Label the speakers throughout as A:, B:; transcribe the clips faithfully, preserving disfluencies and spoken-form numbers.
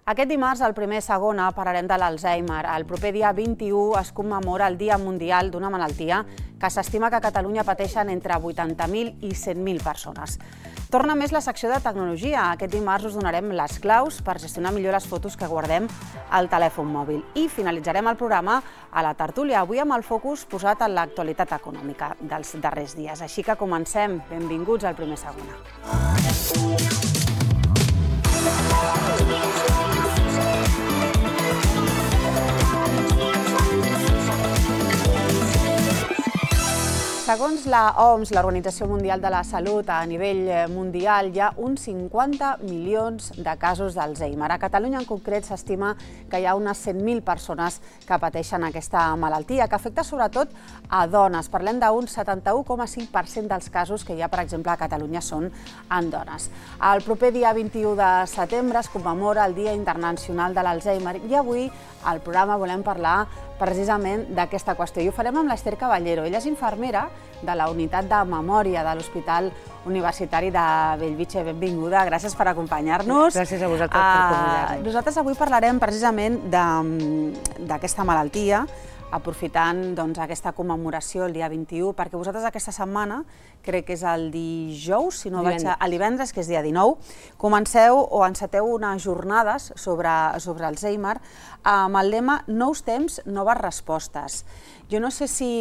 A: Aquest dimarts, al primer segona, parlarem de l'Alzheimer. El proper dia vint-i-u es commemora el Dia Mundial d'una malaltia que s'estima que a Catalunya pateixen entre vuitanta mil i cent mil persones. Torna més la secció de tecnologia. Aquest dimarts us donarem les claus per gestionar millor les fotos que guardem al telèfon mòbil. I finalitzarem el programa a la tertúlia, avui amb el focus posat en l'actualitat econòmica dels darrers dies. Així que comencem. Benvinguts al primer segona. Segons la O M S, l'Organització Mundial de la Salut, a nivell mundial hi ha uns cinquanta milions de casos d'Alzheimer. A Catalunya en concret s'estima que hi ha unes cent mil persones que pateixen aquesta malaltia, que afecta sobretot a dones. Parlem d'un setanta-u coma cinc per cent dels casos que hi ha, per exemple, a Catalunya són en dones. El proper dia vint-i-u de setembre es commemora el Dia Internacional de l'Alzheimer i avui al programa volem parlar precisament d'aquesta qüestió. I ho farem amb l'Ester Caballero. Ella és infermera de la unitat de memòria de l'Hospital Universitari de Bellvitge. Benvinguda, gràcies per acompanyar-nos.
B: Gràcies a vosaltres per convidar-nos.
A: Nosaltres avui parlarem precisament d'aquesta malaltia, aprofitant aquesta commemoració el dia vint-i-u, perquè vosaltres aquesta setmana, crec que és el dijous, si no vaig a divendres, que és dia dinou, comenceu o enceteu unes jornades sobre Alzheimer amb el lema Nous temps, noves respostes. Jo no sé si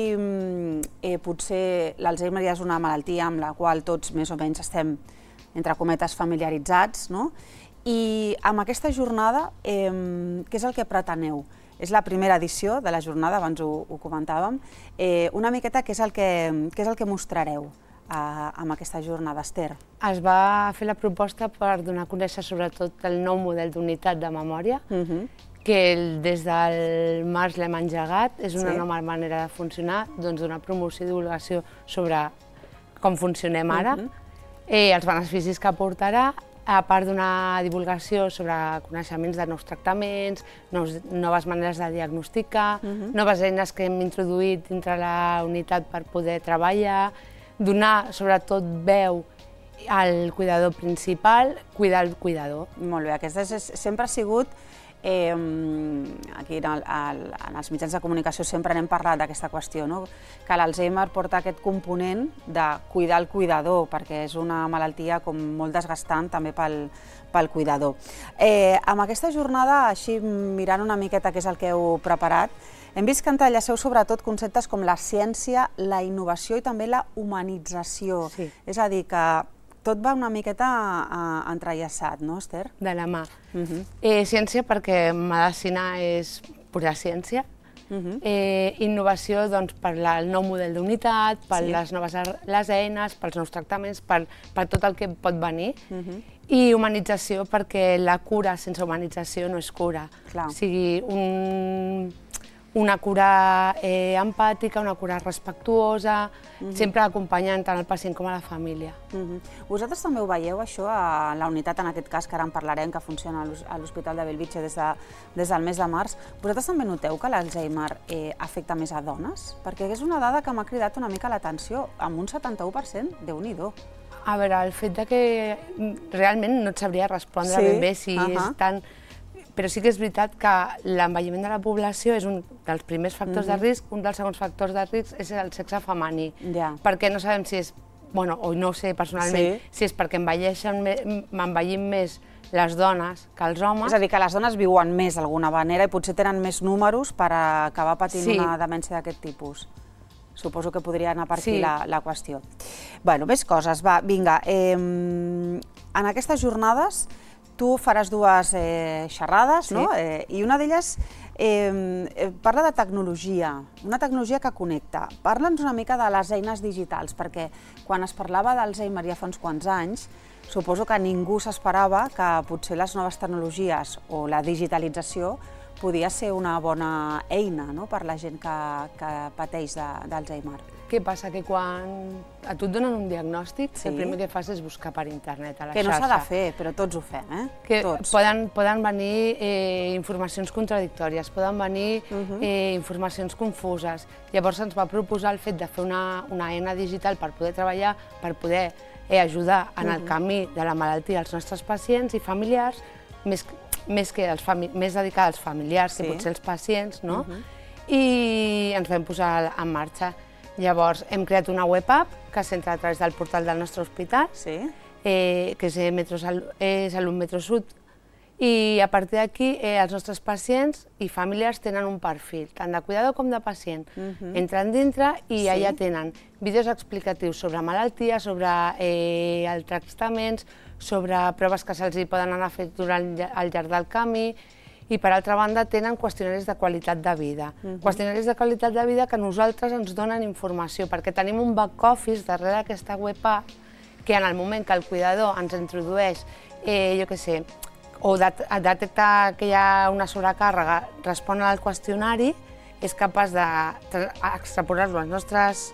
A: potser l'Alzheimer ja és una malaltia amb la qual tots més o menys estem, entre cometes, familiaritzats, i amb aquesta jornada, què és el que preteneu? És la primera edició de la jornada, abans ho comentàvem. Una miqueta, què és el que mostrareu amb aquesta jornada, Ester?
B: Es va fer la proposta per donar a conèixer sobretot el nou model d'unitat de memòria, que des del març l'hem engegat. És una nova manera de funcionar, donar promoció i divulgació sobre com funcionem ara, els beneficis que aportarà, a part d'una divulgació sobre coneixements de nous tractaments, noves maneres de diagnosticar, noves eines que hem introduït dintre la unitat per poder treballar, donar sobretot veu al cuidador principal, cuidar el cuidador.
A: Molt bé, aquesta sempre ha sigut, aquí en els mitjans de comunicació sempre n'hem parlat d'aquesta qüestió, que l'Alzheimer porta aquest component de cuidar el cuidador, perquè és una malaltia com molt desgastant també pel cuidador. Amb aquesta jornada, així mirant una miqueta què és el que heu preparat, hem vist que entrellaceu sobretot conceptes com la ciència, la innovació i també la humanització. És a dir, que tot va una miqueta entrellaçat, no, Ester?
B: De la mà. Ciència perquè medicina és pura ciència. Innovació per al nou model d'unitat, per les noves eines, pels nous tractaments, per tot el que pot venir. I humanització perquè la cura sense humanització no és cura. O sigui, una cura empàtica, una cura respectuosa, sempre acompanyant tant el pacient com a la família.
A: Vosaltres també ho veieu, això, a la unitat, en aquest cas, que ara en parlarem, que funciona a l'Hospital de Bellvitge des del mes de març. Vosaltres també noteu que l'Alzheimer afecta més a dones? Perquè és una dada que m'ha cridat una mica l'atenció, amb un setanta-u per cent, Déu-n'hi-do.
B: A veure, el fet que realment no et sabria respondre ben bé si és tant... Però sí que és veritat que l'envelliment de la població és un dels primers factors de risc, un dels segons factors de risc és el sexe femení, perquè no sabem si és, bueno, o no ho sé personalment, si és perquè envellim més les dones que els homes.
A: És a dir, que les dones viuen més d'alguna manera i potser tenen més números per acabar patint una demència d'aquest tipus. Suposo que podria anar per aquí la qüestió. Bé, més coses, va, vinga. En aquestes jornades tu faràs dues xerrades, i una d'elles parla de tecnologia, una tecnologia que connecta. Parla'ns una mica de les eines digitals, perquè quan es parlava d'Alzheimer ja fa uns quants anys, suposo que ningú s'esperava que potser les noves tecnologies o la digitalització podia ser una bona eina per la gent que pateix d'Alzheimer.
B: Què passa? Que quan a tu et donen un diagnòstic, el primer que fas és buscar per internet, a la xarxa.
A: Que no s'ha de fer, però tots ho fem, eh?
B: Que poden venir informacions contradictòries, poden venir informacions confuses. Llavors ens va proposar el fet de fer una eina digital per poder treballar, per poder ajudar en el camí de la malaltia als nostres pacients i familiars, més més, que els més dedicada als familiars que potser els pacients, no? I ens vam posar en marxa. Llavors, hem creat una web app que s'entra a través del portal del nostre hospital, que és Salut Metro Sud, i a partir d'aquí els nostres pacients i familiars tenen un perfil, tant de cuidador com de pacient. Entren dintre i allà tenen vídeos explicatius sobre malaltia, sobre els tractaments, sobre proves que se'ls poden anar fent durant al llarg del camí, i per altra banda tenen qüestionaris de qualitat de vida. Qüestionaris de qualitat de vida que a nosaltres ens donen informació, perquè tenim un back office darrere d'aquesta web app que en el moment que el cuidador ens introdueix, jo què sé, o detecta que hi ha una sobrecàrrega, respon al qüestionari, és capaç d'extrapolar-lo als nostres...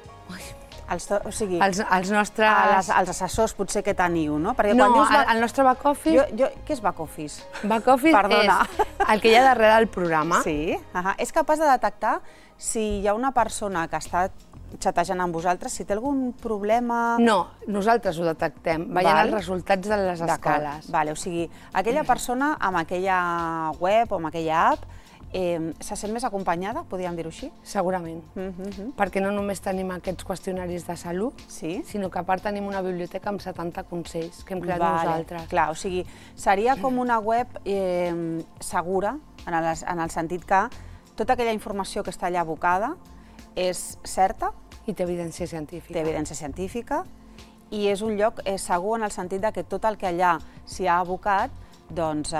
A: O sigui,
B: als nostres...
A: als assessors potser que teniu, no?
B: No, el nostre back office...
A: Què és back office?
B: Back office és el que hi ha darrere del programa.
A: Sí, és capaç de detectar si hi ha una persona que està xatejant amb vosaltres, si té algun problema...
B: No, nosaltres ho detectem, veient els resultats de les escales.
A: O sigui, aquella persona amb aquella web o amb aquella app se sent més acompanyada, podríem dir-ho així?
B: Segurament, perquè no només tenim aquests qüestionaris de salut, sinó que a part tenim una biblioteca amb setanta consells que hem creat nosaltres.
A: Clar, o sigui, seria com una web segura, en el sentit que tota aquella informació que està allà abocada és certa.
B: I té evidència científica.
A: Té evidència científica i és un lloc segur en el sentit que tot el que allà s'hi ha abocat, doncs,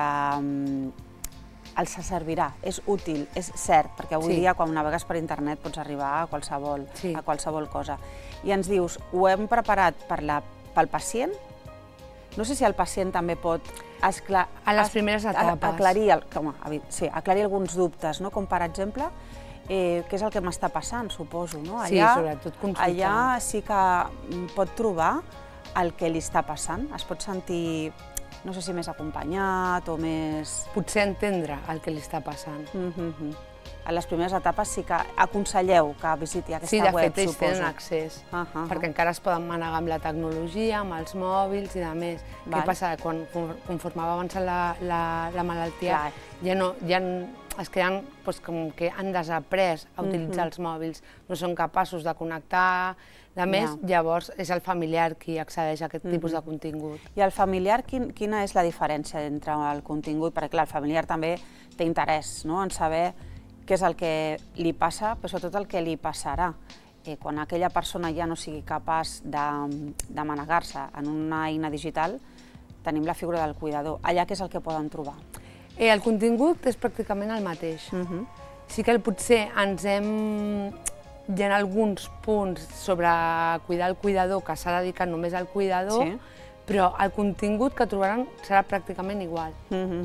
A: els servirà, és útil, és cert, perquè avui dia quan navegues per internet pots arribar a qualsevol cosa. I ens dius, ho hem preparat pel pacient? No sé si el pacient també pot
B: a les primeres etapes
A: aclarir alguns dubtes, com per exemple, què és el que m'està passant, suposo.
B: Sí, sobretot consultar.
A: Allà sí que pot trobar el que li està passant, es pot sentir, no sé si més acompanyat o més...
B: Potser entendre el que li està passant.
A: A les primeres etapes sí que aconselleu que visiti aquesta web, suposo.
B: Sí, de fet, ells tenen accés, perquè encara es poden manegar amb la tecnologia, amb els mòbils i de més. Què passa? Conforme va avançant la malaltia, ja es creen com que han desaprès a utilitzar els mòbils, no són capaços de connectar. A més, llavors és el familiar qui accedeix a aquest tipus de contingut.
A: I el familiar, quina és la diferència entre el contingut? Perquè, clar, el familiar també té interès en saber què és el que li passa, però sobretot el que li passarà. Quan aquella persona ja no sigui capaç de manegar-se en una eina digital, tenim la figura del cuidador. Allà què és el que poden trobar?
B: El contingut és pràcticament el mateix. Sí que potser ens hem... Hi ha alguns punts sobre cuidar el cuidador que s'ha dedicat només al cuidador, però el contingut que trobaran serà pràcticament igual.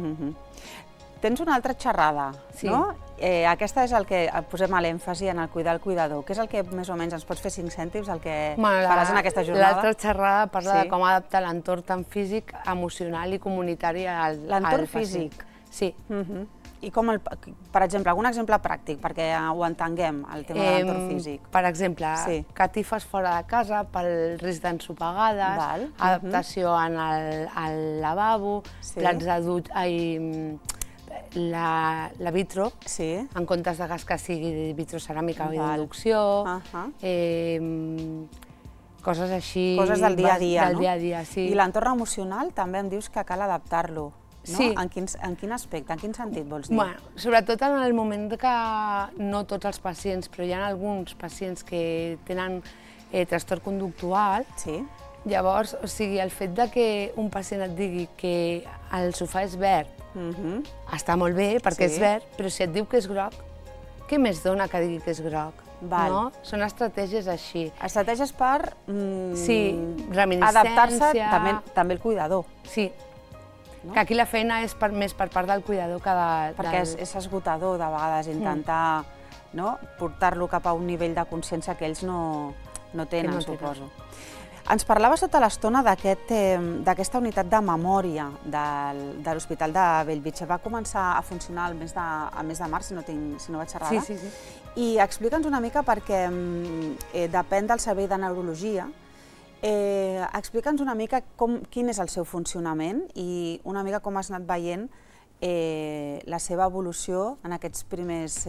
A: Tens una altra xerrada, no? Aquesta és el que posem l'èmfasi en el cuidar el cuidador. Què és el que més o menys ens pots fer cinc cèntims el que faràs en aquesta jornada?
B: L'altra xerrada parla de com adaptar l'entorn tant físic, emocional i comunitari al pacient.
A: L'entorn físic?
B: Sí.
A: I com, per exemple, algun exemple pràctic, perquè ho entenguem, el tema de l'entorn físic?
B: Per exemple, catifes fora de casa pel risc d'ensopegades, adaptació al lavabo, plats de dutxa, la vitro, en comptes de gas que sigui vitroceràmica o d'inducció, coses així...
A: Coses del dia a dia, no?
B: Del dia a dia, sí.
A: I l'entorn emocional també em dius que cal adaptar-lo.
B: Sí.
A: En quin aspecte, en quin sentit vols dir?
B: Sobretot en el moment que no tots els pacients, però hi ha alguns pacients que tenen trastorn conductual, llavors, o sigui, el fet que un pacient et digui que el sofà és verd està molt bé perquè és verd, però si et diu que és groc, què més dona que digui que és groc? Són estratègies així.
A: Estratègies per
B: adaptar-se
A: també el cuidador.
B: Sí. Que aquí la feina és més per part del cuidador que del...
A: Perquè és esgotador, de vegades, intentar portar-lo cap a un nivell de consciència que ells no tenen, suposo. Ens parlaves tota l'estona d'aquesta unitat de memòria de l'Hospital de Bellvitge. Va començar a funcionar el mes de març, si no vaig errada.
B: Sí, sí, sí.
A: I explica'ns una mica, perquè depèn del servei de neurologia, explica'ns una mica quin és el seu funcionament i una mica com has anat veient la seva evolució en aquests primers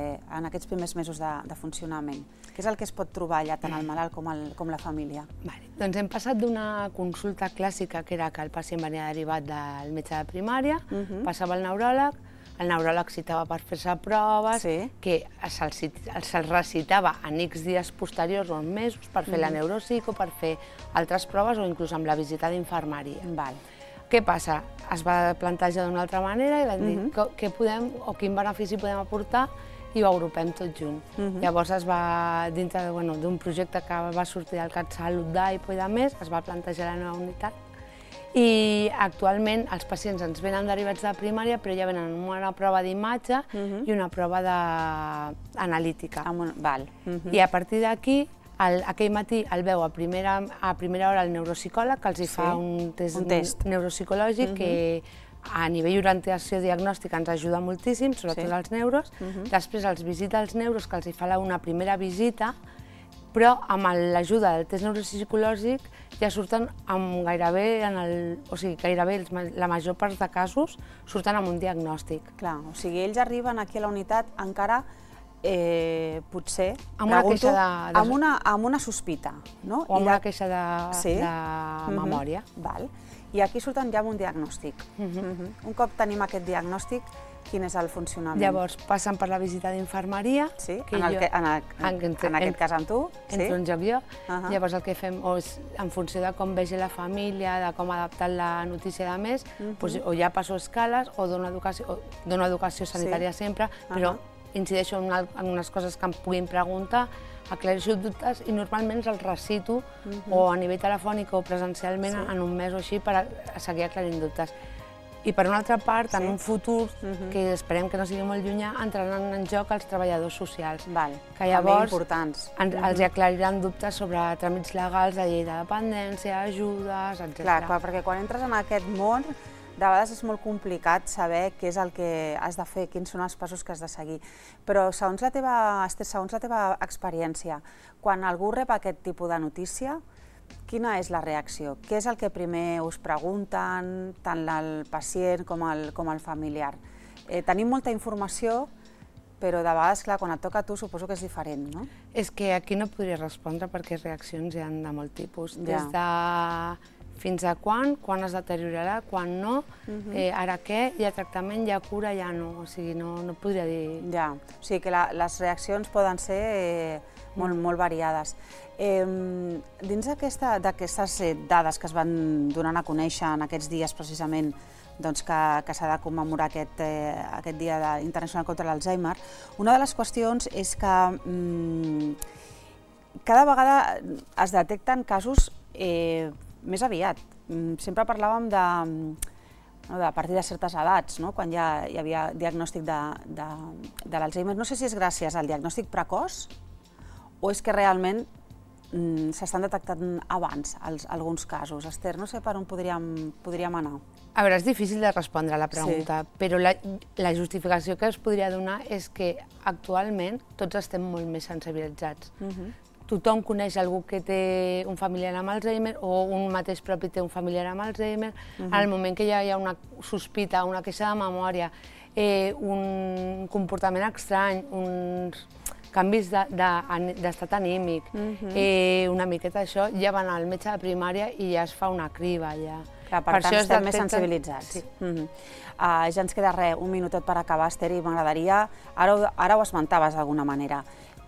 A: mesos de funcionament. Què és el que es pot trobar allà tant el malalt com la família?
B: Doncs hem passat d'una consulta clàssica, que era que el pacient venia derivat del metge de primària, passava al neuròleg, el neuròleg citava per fer-se proves, que se'ls recitava en X dies posteriors o en mesos per fer la neuropsico, per fer altres proves o inclús amb la visita d'infermeria. Què passa? Es va plantejar d'una altra manera i van dir què podem o quin benefici podem aportar i ho agrupem tot junt. Llavors es va, dintre d'un projecte que va sortir del CatSalut d'AIPO i de més, es va plantejar la nova unitat i actualment els pacients ens venen derivats de primària però ja venen una prova d'imatge i una prova analítica. I a partir d'aquí aquell matí el veu a primera hora el neuropsicòleg, que els fa un test neuropsicològic que a nivell d'orientació diagnòstica ens ajuda moltíssim, sobretot els neuros. Després els visita els neuros, que els fa una primera visita, però amb l'ajuda del test neuropsicològic ja surten amb gairebé, o sigui, gairebé la major part de casos surten amb un diagnòstic.
A: Clar, o sigui, ells arriben aquí a la unitat encara potser,
B: amb una queixa de...
A: amb una sospita, no?
B: O amb una queixa de memòria.
A: I aquí surten ja amb un diagnòstic. Un cop tenim aquest diagnòstic, quin és el funcionament?
B: Llavors passen per la visita d'infermeria.
A: Sí, en aquest cas amb tu.
B: Entro en joc jo. Llavors el que fem és, en funció de com vegi la família, de com ha adaptat la notícia de més, o ja passo escales o dono educació sanitària sempre, però incideixo en unes coses que em puguin preguntar, aclareixo dubtes i normalment els recito o a nivell telefònic o presencialment en un mes o així per seguir aclarint dubtes. I per una altra part, en un futur, que esperem que no sigui molt llunyà, entraran en joc els treballadors socials, que llavors els aclariran dubtes sobre tràmits legals de llei de dependència, ajudes, etcètera.
A: Clar, perquè quan entres en aquest món, de vegades és molt complicat saber què és el que has de fer, quins són els passos que has de seguir. Però segons la teva, Esther, segons la teva experiència, quan algú rep aquest tipus de notícia, quina és la reacció? Què és el que primer us pregunten, tant el pacient com el familiar? Tenim molta informació, però de vegades, clar, quan et toca a tu suposo que és diferent, no?
B: És que aquí no podria respondre perquè reaccions hi ha de molt tipus. Des de fins a quan, quan es deteriorarà, quan no, ara què, hi ha tractament, hi ha cura, ja no, o sigui, no podria dir...
A: Ja, o sigui que les reaccions poden ser molt variades. Dins d'aquestes dades que es van donant a conèixer en aquests dies precisament que s'ha de commemorar aquest Dia Internacional contra l'Alzheimer, una de les qüestions és que cada vegada es detecten casos més aviat. Sempre parlàvem de a partir de certes edats, quan ja hi havia diagnòstic de l'Alzheimer. No sé si és gràcies al diagnòstic precoç o és que realment s'estan detectant abans alguns casos. Esther, no sé per on podríem anar.
B: A veure, és difícil de respondre a la pregunta, però la justificació que es podria donar és que actualment tots estem molt més sensibilitzats. Tothom coneix algú que té un familiar amb Alzheimer o un mateix propi té un familiar amb Alzheimer. En el moment que ja hi ha una sospita, una queixa de memòria, un comportament estrany, uns canvis d'estat anímic, una miqueta això, ja van al metge de primària i ja es fa una criba.
A: Per tant, estem més sensibilitzats. Ja ens queda res, un minutet per acabar, Esther, i m'agradaria, ara ho esmentaves d'alguna manera,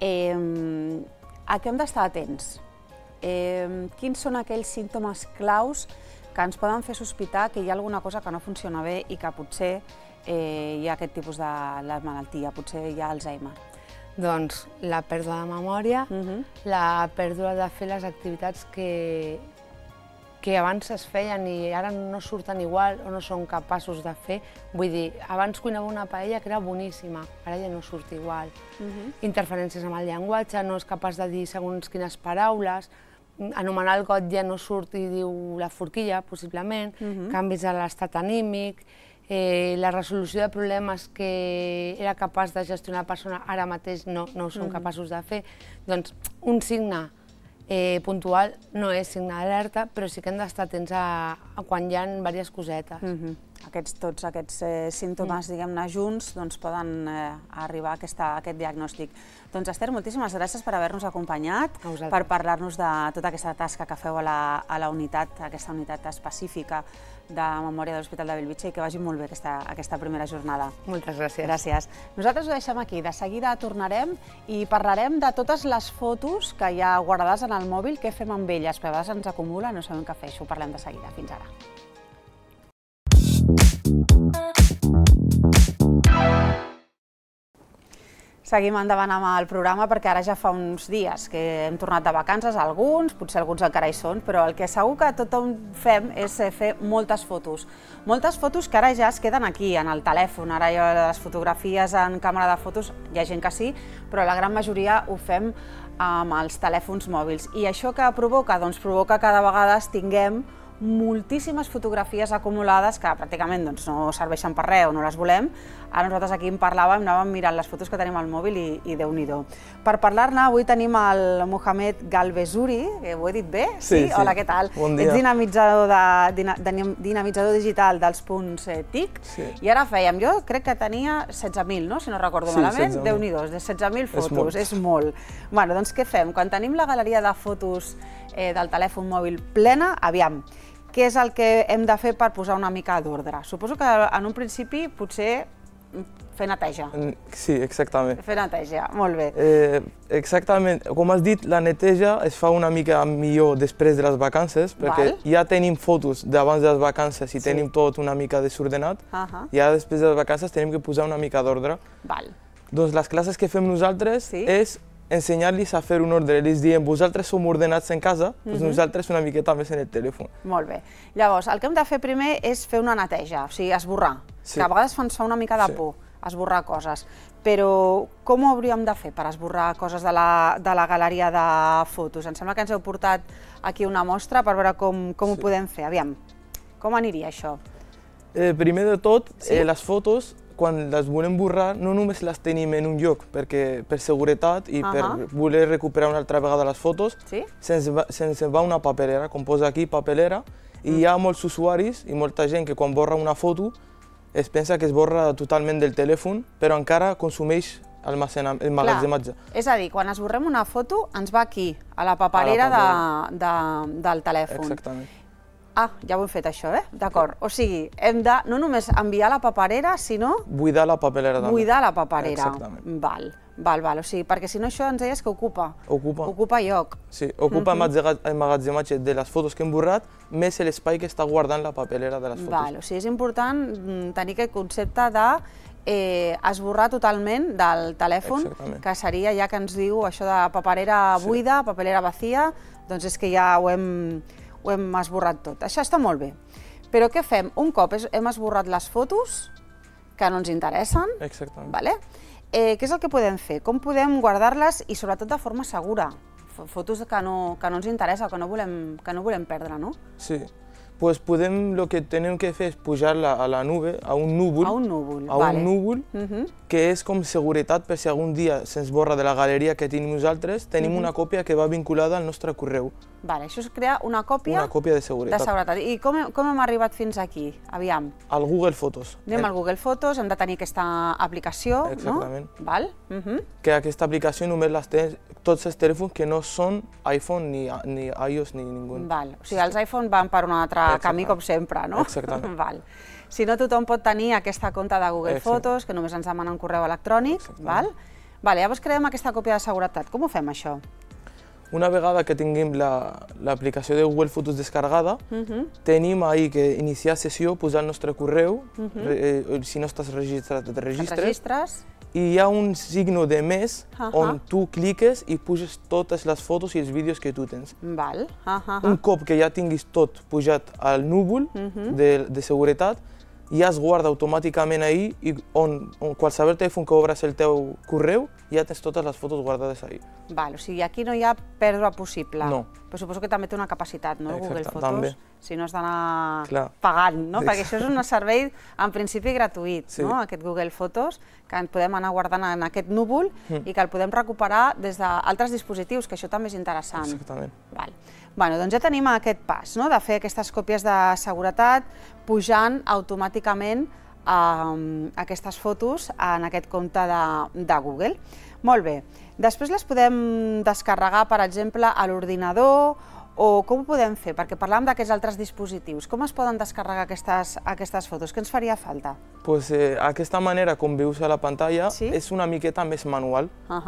A: a què hem d'estar atents? Quins són aquells símptomes claus que ens poden fer sospitar que hi ha alguna cosa que no funciona bé i que potser hi ha aquest tipus de malaltia, potser hi ha Alzheimer?
B: Doncs la pèrdua de memòria, la pèrdua de fer les activitats que que abans es feien i ara no surten igual o no són capaços de fer. Vull dir, abans cuinava una paella que era boníssima, ara ja no surt igual. Interferències amb el llenguatge, no és capaç de dir segons quines paraules, anomenar el got ja no surt i diu la forquilla, possiblement, canvis a l'estat anímic, la resolució de problemes que era capaç de gestionar la persona ara mateix no ho són capaços de fer. Doncs un signe puntual no és signe d'alerta, però sí que hem d'estar atents a quan hi ha diverses cosetes.
A: aquests, tots aquests eh, símptomes, mm. diguem-ne, junts, doncs poden eh, arribar a, aquesta, a aquest diagnòstic. Doncs, Esther, moltíssimes gràcies per haver-nos acompanyat, per parlar-nos de tota aquesta tasca que feu a la, a la unitat, aquesta unitat específica de memòria de l'Hospital de Bellvitge, i que vagi molt bé aquesta, aquesta primera jornada.
B: Moltes gràcies.
A: Gràcies. Nosaltres ho deixem aquí. De seguida tornarem i parlarem de totes les fotos que hi ha guardades en el mòbil, què fem amb elles, perquè a vegades ens acumula, no sabem què fer. Això ho parlem de seguida. Fins ara. Seguim endavant amb el programa perquè ara ja fa uns dies que hem tornat de vacances, alguns, potser alguns encara hi són, però el que segur que tothom fem és fer moltes fotos. Moltes fotos que ara ja es queden aquí, en el telèfon. Ara hi ha les fotografies en càmera de fotos, hi ha gent que sí, però la gran majoria ho fem amb els telèfons mòbils. I això què provoca? Doncs provoca que cada vegada tinguem moltíssimes fotografies acumulades que pràcticament doncs, no serveixen per res o no les volem. Ara nosaltres aquí en parlàvem, anàvem mirant les fotos que tenim al mòbil i, i Déu-n'hi-do. Per parlar-ne, avui tenim el Mohamed Galvezuri, que ho he dit bé?
C: Sí, sí.
A: Hola, què tal?
C: Bon dia.
A: Ets dinamitzador, de, de, dinamitzador digital dels punts eh, T I C,
C: sí.
A: I ara fèiem, jo crec que tenia setze mil, no? Si no recordo
C: sí,
A: malament, Déu-n'hi-do, de setze mil fotos, és molt. És molt. Bueno, doncs què fem? Quan tenim la galeria de fotos eh, del telèfon mòbil plena, aviam, què és el que hem de fer per posar una mica d'ordre? Suposo que en un principi potser fer neteja.
C: Sí, exactament.
A: Fer neteja, molt bé.
C: Eh, exactament, com has dit, la neteja es fa una mica millor després de les vacances, perquè Val. ja tenim fotos d'abans de les vacances i sí. tenim tot una mica desordenat, uh -huh. i ara després de les vacances tenim que posar una mica d'ordre.
A: Val.
C: Doncs les classes que fem nosaltres sí. és ensenyar-los a fer un ordre. Els diem, vosaltres som ordenats en casa, doncs uh -huh. nosaltres una miqueta més en el telèfon.
A: Molt bé. Llavors, el que hem de fer primer és fer una neteja, o sigui, esborrar,
C: sí.
A: que a vegades ens fa una mica de por, sí. esborrar coses. Però com ho hauríem de fer per esborrar coses de la, de la galeria de fotos? Em sembla que ens heu portat aquí una mostra per veure com, com sí. ho podem fer. Aviam, com aniria això?
C: Eh, primer de tot,
A: sí?
C: eh, les fotos, quan les volem borrar, no només les tenim en un lloc, perquè per seguretat i uh -huh. per voler recuperar una altra vegada les fotos, sí? se'ns va, se va una papelera, com posa aquí, papelera, i mm. hi ha molts usuaris i molta gent que quan borra una foto es pensa que es borra totalment del telèfon, però encara consumeix el magatzematge.
A: És a dir, quan esborrem una foto ens va aquí, a la paperera, a la paperera. De, de, del telèfon.
C: Exactament.
A: Ah, ja ho hem fet això, eh? D'acord. O sigui, hem de no només enviar la paperera, sinó...
C: Buidar la paperera també.
A: Buidar la paperera.
C: Exactament.
A: Val, val, val. O sigui, perquè si no això ens deies que ocupa.
C: Ocupa.
A: Ocupa lloc.
C: Sí, ocupa uh-huh. el magatzematge de les fotos que hem borrat, més l'espai que està guardant la paperera de les fotos.
A: Val, o sigui, és important tenir aquest concepte de eh, esborrar totalment del telèfon,
C: Exactament.
A: que seria ja que ens diu això de paperera buida, sí. paperera vacía, doncs és que ja ho hem... ho hem esborrat tot. Això està molt bé. Però què fem? Un cop hem esborrat les fotos que no ens interessen,
C: Exactament.
A: Vale? Eh, què és el que podem fer? Com podem guardar-les i sobretot de forma segura? Fotos que no, que no ens interessa, que no volem, que no volem perdre, no?
C: Sí. Pues podem, lo que tenim que fer és pujar-la a la nube, a un núvol,
A: a un núvol,
C: a
A: vale.
C: un núvol
A: uh-huh.
C: que és com seguretat per si algun dia se'ns borra de la galeria que tenim nosaltres, tenim uh-huh. una còpia que va vinculada al nostre correu.
A: Vale, això és crear una còpia,
C: una còpia de seguretat.
A: De seguretat. I com, com hem arribat fins aquí? Aviam.
C: Al Google Fotos.
A: Anem al Google Fotos, hem de tenir aquesta aplicació,
C: Exactament.
A: no? Val? Uh-huh.
C: Que aquesta aplicació només les té tots els telèfons que no són iPhone, ni, ni iOS, ni ningú.
A: Val. O sigui, els iPhone van per un altre Exactament. camí, com sempre, no?
C: Exactament.
A: Val. Si no, tothom pot tenir aquesta compte de Google Exacte. Fotos, que només ens demana un correu electrònic. Val? Vale, llavors creem aquesta còpia de seguretat. Com ho fem, això?
C: Una vegada que tinguem l'aplicació la, de Google Fotos descarregada, uh-huh. tenim ahí que iniciar sessió, posar el nostre correu, uh-huh. re, eh, si no estàs registrat, et registres,
A: registres,
C: i hi ha un signe de més uh-huh. on tu cliques i puges totes les fotos i els vídeos que tu tens.
A: Val. Uh-huh.
C: Un cop que ja tinguis tot pujat al núvol uh-huh. de, de seguretat, ja es guarda automàticament ahí i on, on qualsevol telèfon que obres el teu correu ja tens totes les fotos guardades ahí.
A: Val, o sigui, aquí no hi ha pèrdua possible.
C: No.
A: Però suposo que també té una capacitat, no, el Google Fotos?
C: També.
A: si no has d'anar pagant, no? Perquè això és un servei, en principi, gratuït, no? Aquest Google Fotos, que en podem anar guardant en aquest núvol i que el podem recuperar des d'altres dispositius, que això també és interessant.
C: Exactament.
A: Bé, doncs ja tenim aquest pas, no? De fer aquestes còpies de seguretat pujant automàticament aquestes fotos en aquest compte de Google. Molt bé. Després les podem descarregar, per exemple, a l'ordinador, o com ho podem fer? Perquè parlàvem d'aquests altres dispositius. Com es poden descarregar aquestes fotos? Què ens faria falta?
C: Doncs aquesta manera, com veus a la pantalla, és una miqueta més manual.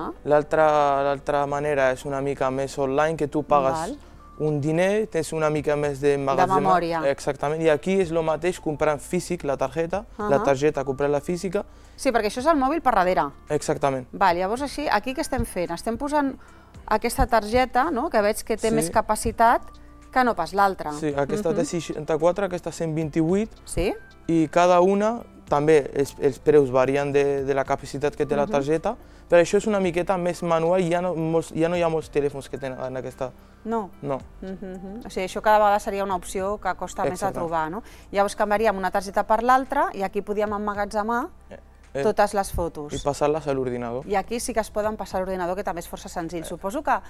C: L'altra manera és una mica més online, que tu pagues un diner, tens una mica més de magatzema.
A: De memòria.
C: Exactament, i aquí és el mateix comprant físic la targeta, la targeta comprar la física.
A: Sí, perquè això és el mòbil per darrere.
C: Exactament.
A: Llavors així, aquí què estem fent? Estem posant aquesta targeta, que veig que té més capacitat que no pas l'altra.
C: Sí, aquesta té seixanta-quatre, aquesta cent vint-i-vuit, i cada una també els preus varien de la capacitat que té la targeta, però això és una miqueta més manual i ja no hi ha molts telèfons que tenen aquesta...
A: No?
C: No.
A: O sigui, això cada vegada seria una opció que costa més de trobar, no? Llavors canviaríem una targeta per l'altra i aquí podíem emmagatzemar totes les fotos.
C: I passar-les a l'ordinador.
A: I aquí sí que es poden passar a l'ordinador, que també és força senzill. Suposo que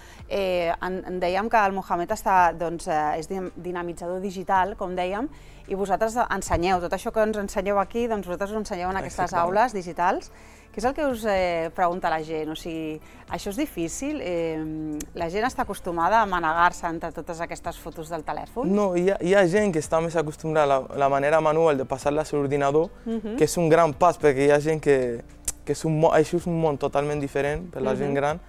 A: dèiem que el Mohamed és dinamitzador digital, com dèiem, i vosaltres ensenyeu. Tot això que ens ensenyeu aquí, doncs vosaltres ho ensenyeu en aquestes aules digitals. Què és el que us pregunta la gent? O sigui, això és difícil? La gent està acostumada a manegar-se entre totes aquestes fotos del telèfon?
C: No, hi ha gent que està més acostumada a la manera manual de passar-les a l'ordinador, que és un gran pas, perquè hi ha gent que això és un món totalment diferent per la gent gran,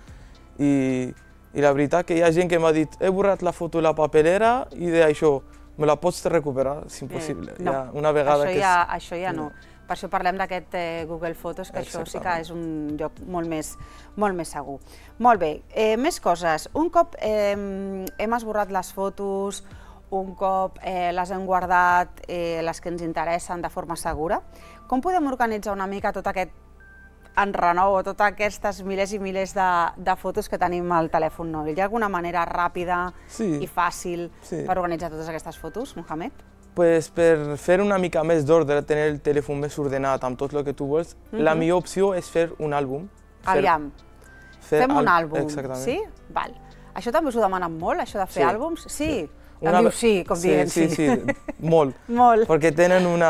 C: i la veritat que hi ha gent que m'ha dit he borrat la foto de la papelera i d'això, me la pots recuperar? És impossible.
A: No, això ja no. Per això parlem d'aquest Google Fotos, que això sí que és un lloc molt més segur. Molt bé, més coses. Un cop hem esborrat les fotos, un cop les hem guardat, les que ens interessen de forma segura, com podem organitzar una mica tot aquest enrenou o totes aquestes milers i milers de fotos que tenim al telèfon mòbil? Hi ha alguna manera ràpida i fàcil per organitzar totes aquestes fotos, Mohamed?
C: Doncs per fer una mica més d'ordre, tenir el telèfon més ordenat amb tot el que tu vols, la millor opció és fer un àlbum.
A: Aviam, fem un àlbum, sí? Val. Això també us ho demanen molt, això de fer àlbums? Sí. Em diu sí, com dient sí.
C: Sí, sí, molt.
A: Molt.
C: Perquè tenen un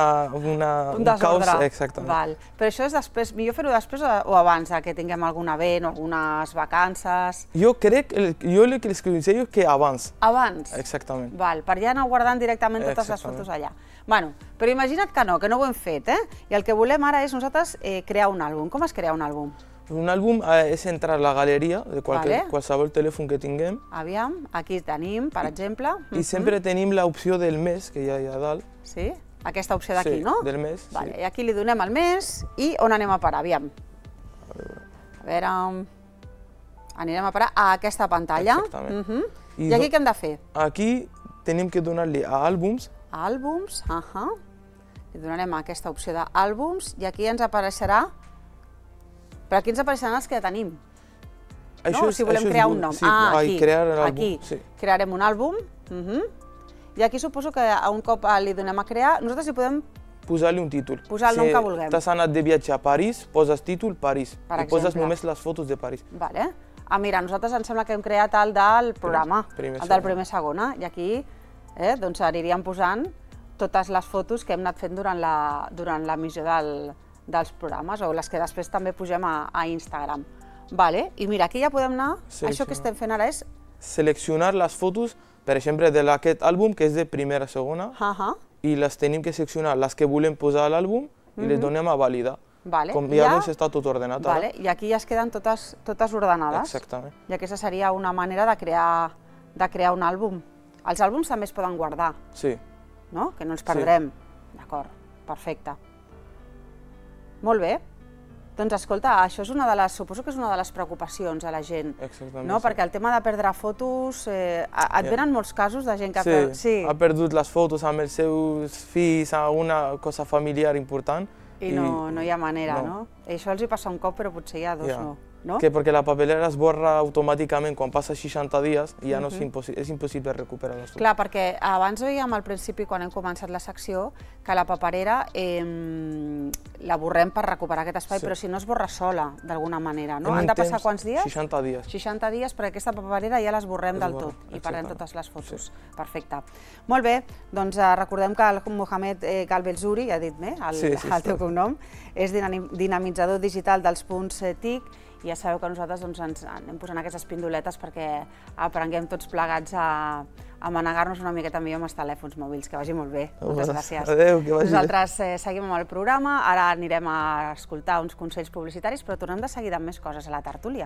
A: caos.
C: Exactament.
A: Però això és després, millor fer-ho després o abans, que tinguem algun event o algunes vacances?
C: Jo crec, jo el que els aconsello és que abans.
A: Abans?
C: Exactament.
A: Val, per ja anar guardant directament totes les fotos allà. Bueno, però imagina't que no, que no ho hem fet, eh? I el que volem ara és nosaltres crear un àlbum. Com es crea un àlbum?
C: Un àlbum és entrar a la galeria de qualsevol telèfon que tinguem.
A: Aviam, aquí tenim, per exemple.
C: I sempre tenim l'opció del mes, que hi ha allà dalt.
A: Sí? Aquesta opció d'aquí, no?
C: Sí, del mes.
A: I aquí li donem el mes i on anem a parar? Aviam. A veure... Anirem a parar a aquesta pantalla.
C: Exactament.
A: I aquí què hem de fer?
C: Aquí tenim que donar-li a àlbums.
A: A àlbums, ahà. Li donarem aquesta opció d'àlbums i aquí ens apareixerà... Però aquí ens apareixeran els que ja tenim. No? Si volem crear un nom. Ah, aquí. Aquí. Crearem un àlbum. I aquí suposo que un cop li donem a crear, nosaltres hi podem...
C: Posar-li un títol.
A: Posar el nom que vulguem.
C: Si t'has anat de viatge a París, poses títol París. I poses només les fotos de París.
A: Vale. Ah, mira, nosaltres em sembla que hem creat el del programa, el del primer segona. I aquí aniríem posant totes les fotos que hem anat fent durant l'emissió del dels programes, o les que després també pugem a Instagram. I mira, aquí ja podem anar, això que estem fent ara és...
C: Seleccionar les fotos, per exemple, d'aquest àlbum, que és de primera, segona, i les tenim que seleccionar, les que volem posar a l'àlbum, i les donem a validar. Com ja veus, està tot ordenat ara.
A: I aquí ja es queden totes ordenades.
C: Exactament.
A: I aquesta seria una manera de crear un àlbum. Els àlbums també es poden guardar.
C: Sí.
A: No? Que no els perdrem. D'acord, perfecte. Molt bé. Doncs escolta, això és una de les, suposo que és una de les preocupacions a la gent.
C: Exactament.
A: No? Perquè el tema de perdre fotos, et venen molts casos de gent que...
C: Sí, ha perdut les fotos amb els seus fills, alguna cosa familiar important.
A: I no hi ha manera, no? Això els hi passa un cop, però potser ja dos no.
C: Que perquè la papelera es borra automàticament quan passa seixanta dies i ja no és impossible recuperar-la.
A: Clar, perquè abans veiem al principi, quan hem començat la secció, que la paperera la borrem per recuperar aquest espai, però si no es borra sola, d'alguna manera, no? Han de passar quants dies?
C: seixanta dies.
A: seixanta dies, perquè aquesta paperera ja l'esborrem del tot i perdem totes les fotos. Perfecte. Molt bé, doncs recordem que el Mohamed Galbelzuri, ja he dit més, el teu cognom, és dinamitzador digital dels punts T I C, i ja sabeu que nosaltres ens anem posant aquestes pindoletes perquè aprenguem tots plegats a manegar-nos una miqueta millor amb els telèfons mòbils. Que vagi molt bé. Moltes gràcies.
C: Adéu, que vagi bé.
A: Nosaltres seguim amb el programa, ara anirem a escoltar uns consells publicitaris, però tornem de seguida amb més coses a la tertúlia.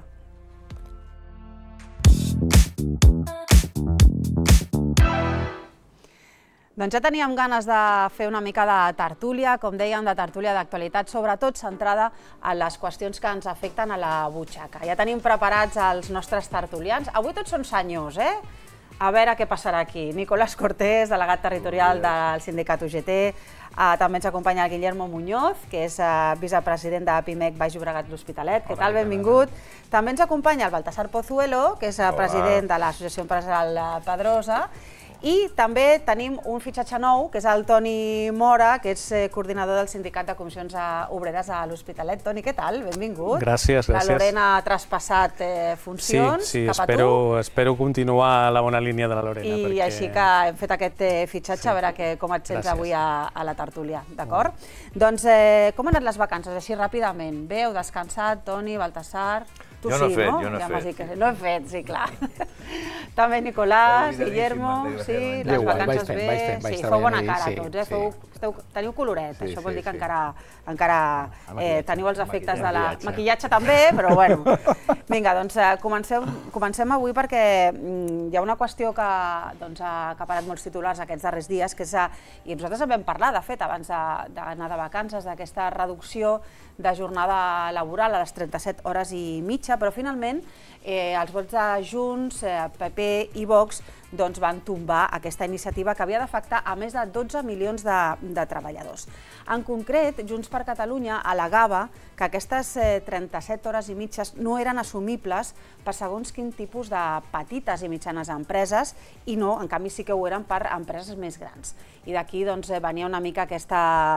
A: Doncs ja teníem ganes de fer una mica de tertúlia, com dèiem, de tertúlia d'actualitat, sobretot centrada en les qüestions que ens afecten a la butxaca. Ja tenim preparats els nostres tertulians. Avui tots són senyors, eh? A veure què passarà aquí. Nicolás Cortés, delegat territorial del sindicat U G T. També ens acompanya el Guillermo Muñoz, que és vicepresident de Pimec Baix Llobregat l'Hospitalet. Què tal? Benvingut. També ens acompanya el Baltasar Pozuelo, que és president de l'Associació Empresarial Pedrosa. I també tenim un fitxatge nou, que és el Toni Mora, que és coordinador del Sindicat de Comissions Obreres a l'Hospitalet. Toni, què tal? Benvingut.
D: Gràcies, gràcies.
A: La Lorena ha traspassat funcions cap a tu.
D: Sí, espero continuar la bona línia de la Lorena.
A: I així que hem fet aquest fitxatge, a veure com et sents avui a la tertúlia, d'acord? Doncs com han anat les vacances, així ràpidament? Bé, heu descansat, Toni, Baltasar?
E: Jo no he fet, jo no he fet.
A: No he fet, sí, clar. També Nicolás, Guillermo, sí, les vacances bé, sí, feu bona cara tots, teniu coloret, això vol dir que encara teniu els efectes de la maquillatge també, però bueno. Vinga, doncs comencem avui perquè hi ha una qüestió que ha acaparat molts titulars aquests darrers dies, i nosaltres en vam parlar, de fet, abans d'anar de vacances, d'aquesta reducció de jornada laboral a les trenta-set hores i mitja, però finalment els vots de Junts, P P i Vox van tombar aquesta iniciativa que havia d'afectar a més de dotze milions de treballadors. En concret, Junts per Catalunya al·legava que aquestes trenta-set hores i mitges no eren assumibles per segons quin tipus de petites i mitjanes empreses i no, en canvi sí que ho eren per empreses més grans. I d'aquí venia una mica aquest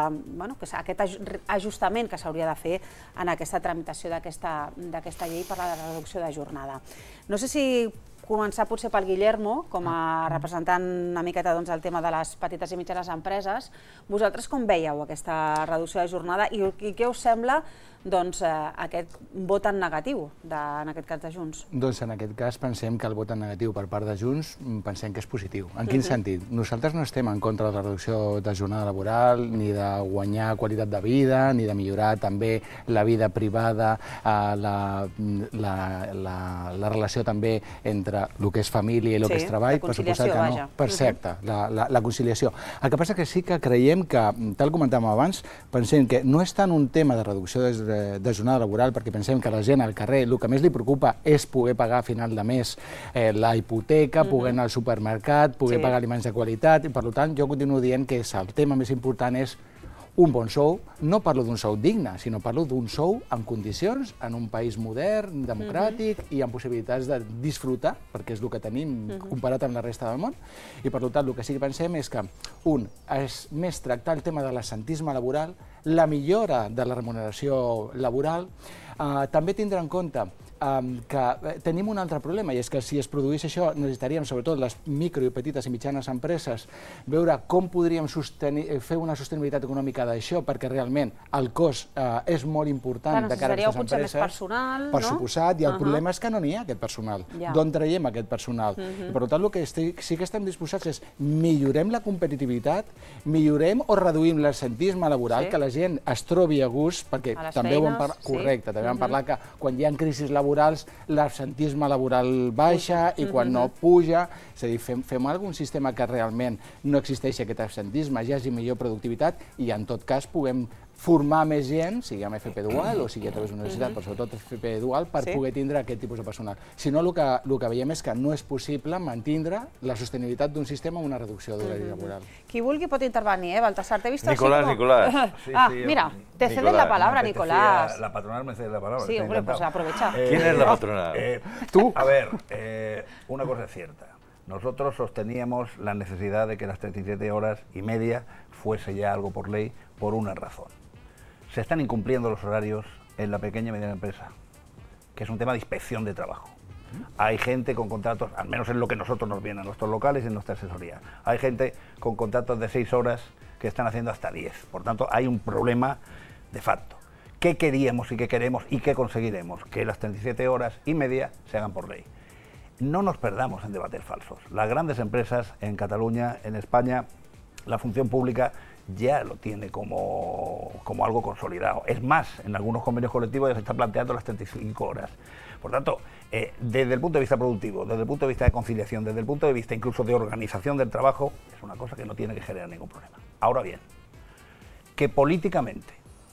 A: ajustament que s'hauria de fer en aquesta tramitació d'aquesta llei per la reducció de jornada. No sé si començar potser pel Guillermo, com a representant una miqueta del tema de les petites i mitjanes empreses. Vosaltres com veieu aquesta reducció de jornada i què us sembla aquest vot en negatiu, en aquest cas de Junts?
F: Doncs en aquest cas pensem que el vot en negatiu per part de Junts pensem que és positiu. En quin sentit? Nosaltres no estem en contra de la reducció de jornada laboral, ni de guanyar qualitat de vida, ni de millorar també la vida privada, la relació també entre el que és família i el que és treball.
A: La conciliació, vaja.
F: Perfecte, la conciliació. El que passa que sí que creiem que, tal com comentàvem abans, pensem que no és tant un tema de reducció de de jornada laboral, perquè pensem que la gent al carrer el que més li preocupa és poder pagar a final de mes la hipoteca, poder anar al supermercat, poder pagar aliments de qualitat, i per tant jo continuo dient que el tema més important és un bon sou. No parlo d'un sou digne, sinó parlo d'un sou en condicions, en un país modern, democràtic i amb possibilitats de disfrutar, perquè és el que tenim comparat amb la resta del món. I per tant el que sí que pensem és que, un, és més tractar el tema de l'assentisme laboral, la millora de la remuneració laboral, també tindre en compte que tenim un altre problema, i és que si es produís això necessitaríem, sobretot les micro i petites i mitjanes empreses, veure com podríem fer una sostenibilitat econòmica d'això, perquè realment el cost és molt important de cara a aquestes empreses.
A: Potser més personal, no?
F: Per suposat, i el problema és que no n'hi ha aquest personal. D'on traiem aquest personal? I per tant, el que sí que estem disposats és millorem la competitivitat, millorem o reduïm l'assentisme laboral, que la gent es trobi a gust, perquè també ho hem parlat, correcte, també hem parlat que quan hi ha crisis laborals l'absentisme laboral baixa i quan no puja, és a dir, fem algun sistema que realment no existeixi aquest absentisme, hi hagi millor productivitat i en tot cas puguem formar més gent, sigui amb F P dual o sigui a través d'una universitat, però sobretot F P dual, per poder tindre aquest tipus de personal. Si no, el que veiem és que no és possible mantindre la sostenibilitat d'un sistema amb una reducció d'horari laboral.
A: Qui vulgui pot intervenir, eh, Baltasar? T'he vist així
E: Nicolás,
A: como...
E: Nicolás.
A: Ah, mira, te ceden la palabra, Nicolás.
G: La patronal me cede la palabra.
A: Sí, hombre, pues aprovecha.
E: ¿Quién es la patronal?
G: Tú. A ver, eh, una cosa es cierta. Nosotros sosteníamos la necesidad de que las treinta y siete horas y media fuese ya algo por ley por una razón. Se están incumpliendo los horarios en la pequeña y mediana empresa, que es un tema de inspección de trabajo. Hay gente con contratos, al menos es lo que nosotros nos viene a nuestros locales y en nuestra asesoría, hay gente con contratos de seis horas que están haciendo hasta diez. Por tanto, hay un problema de facto. ¿Qué queríamos y qué queremos y qué conseguiremos? Que las treinta y siete horas y media se hagan por ley. No nos perdamos en debates falsos. Las grandes empresas en Cataluña, en España, la función pública ya lo tiene como, como algo consolidado. Es más, en algunos convenios colectivos ya se está planteando las treinta y cinco horas. Por tanto, eh, desde el punto de vista productivo, desde el punto de vista de conciliación, desde el punto de vista incluso de organización del trabajo, es una cosa que no tiene que generar ningún problema. Ahora bien, que políticamente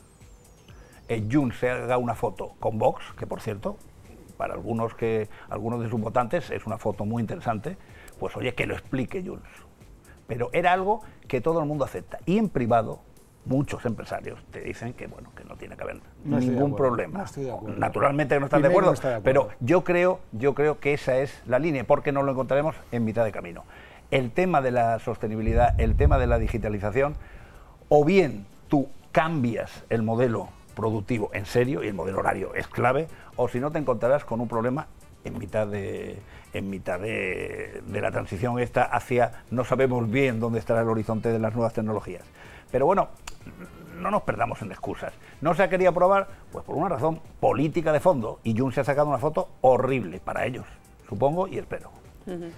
G: eh, Junts se haga una foto con Vox, que por cierto, para algunos, que, algunos de sus votantes es una foto muy interesante, pues oye, que lo explique Junts. Pero era algo que todo el mundo acepta. Y en privado, muchos empresarios te dicen que bueno, que no tiene que haber
F: no
G: ningún problema.
F: No
G: Naturalmente que no están de acuerdo, no está de acuerdo, pero yo creo, yo creo que esa es la línea, porque nos lo encontraremos en mitad de camino. El tema de la sostenibilidad, el tema de la digitalización, o bien tú cambias el modelo productivo en serio, y el modelo horario es clave, o si no te encontrarás con un problema en mitad de, en mitad de, de la transición esta hacia, no sabemos bien dónde estará el horizonte de las nuevas tecnologías. Pero bueno, no nos perdamos en excusas. No se ha querido aprobar, pues por una razón política de fondo, y Junts se ha sacado una foto horrible para ellos, supongo y espero.
A: Uh-huh.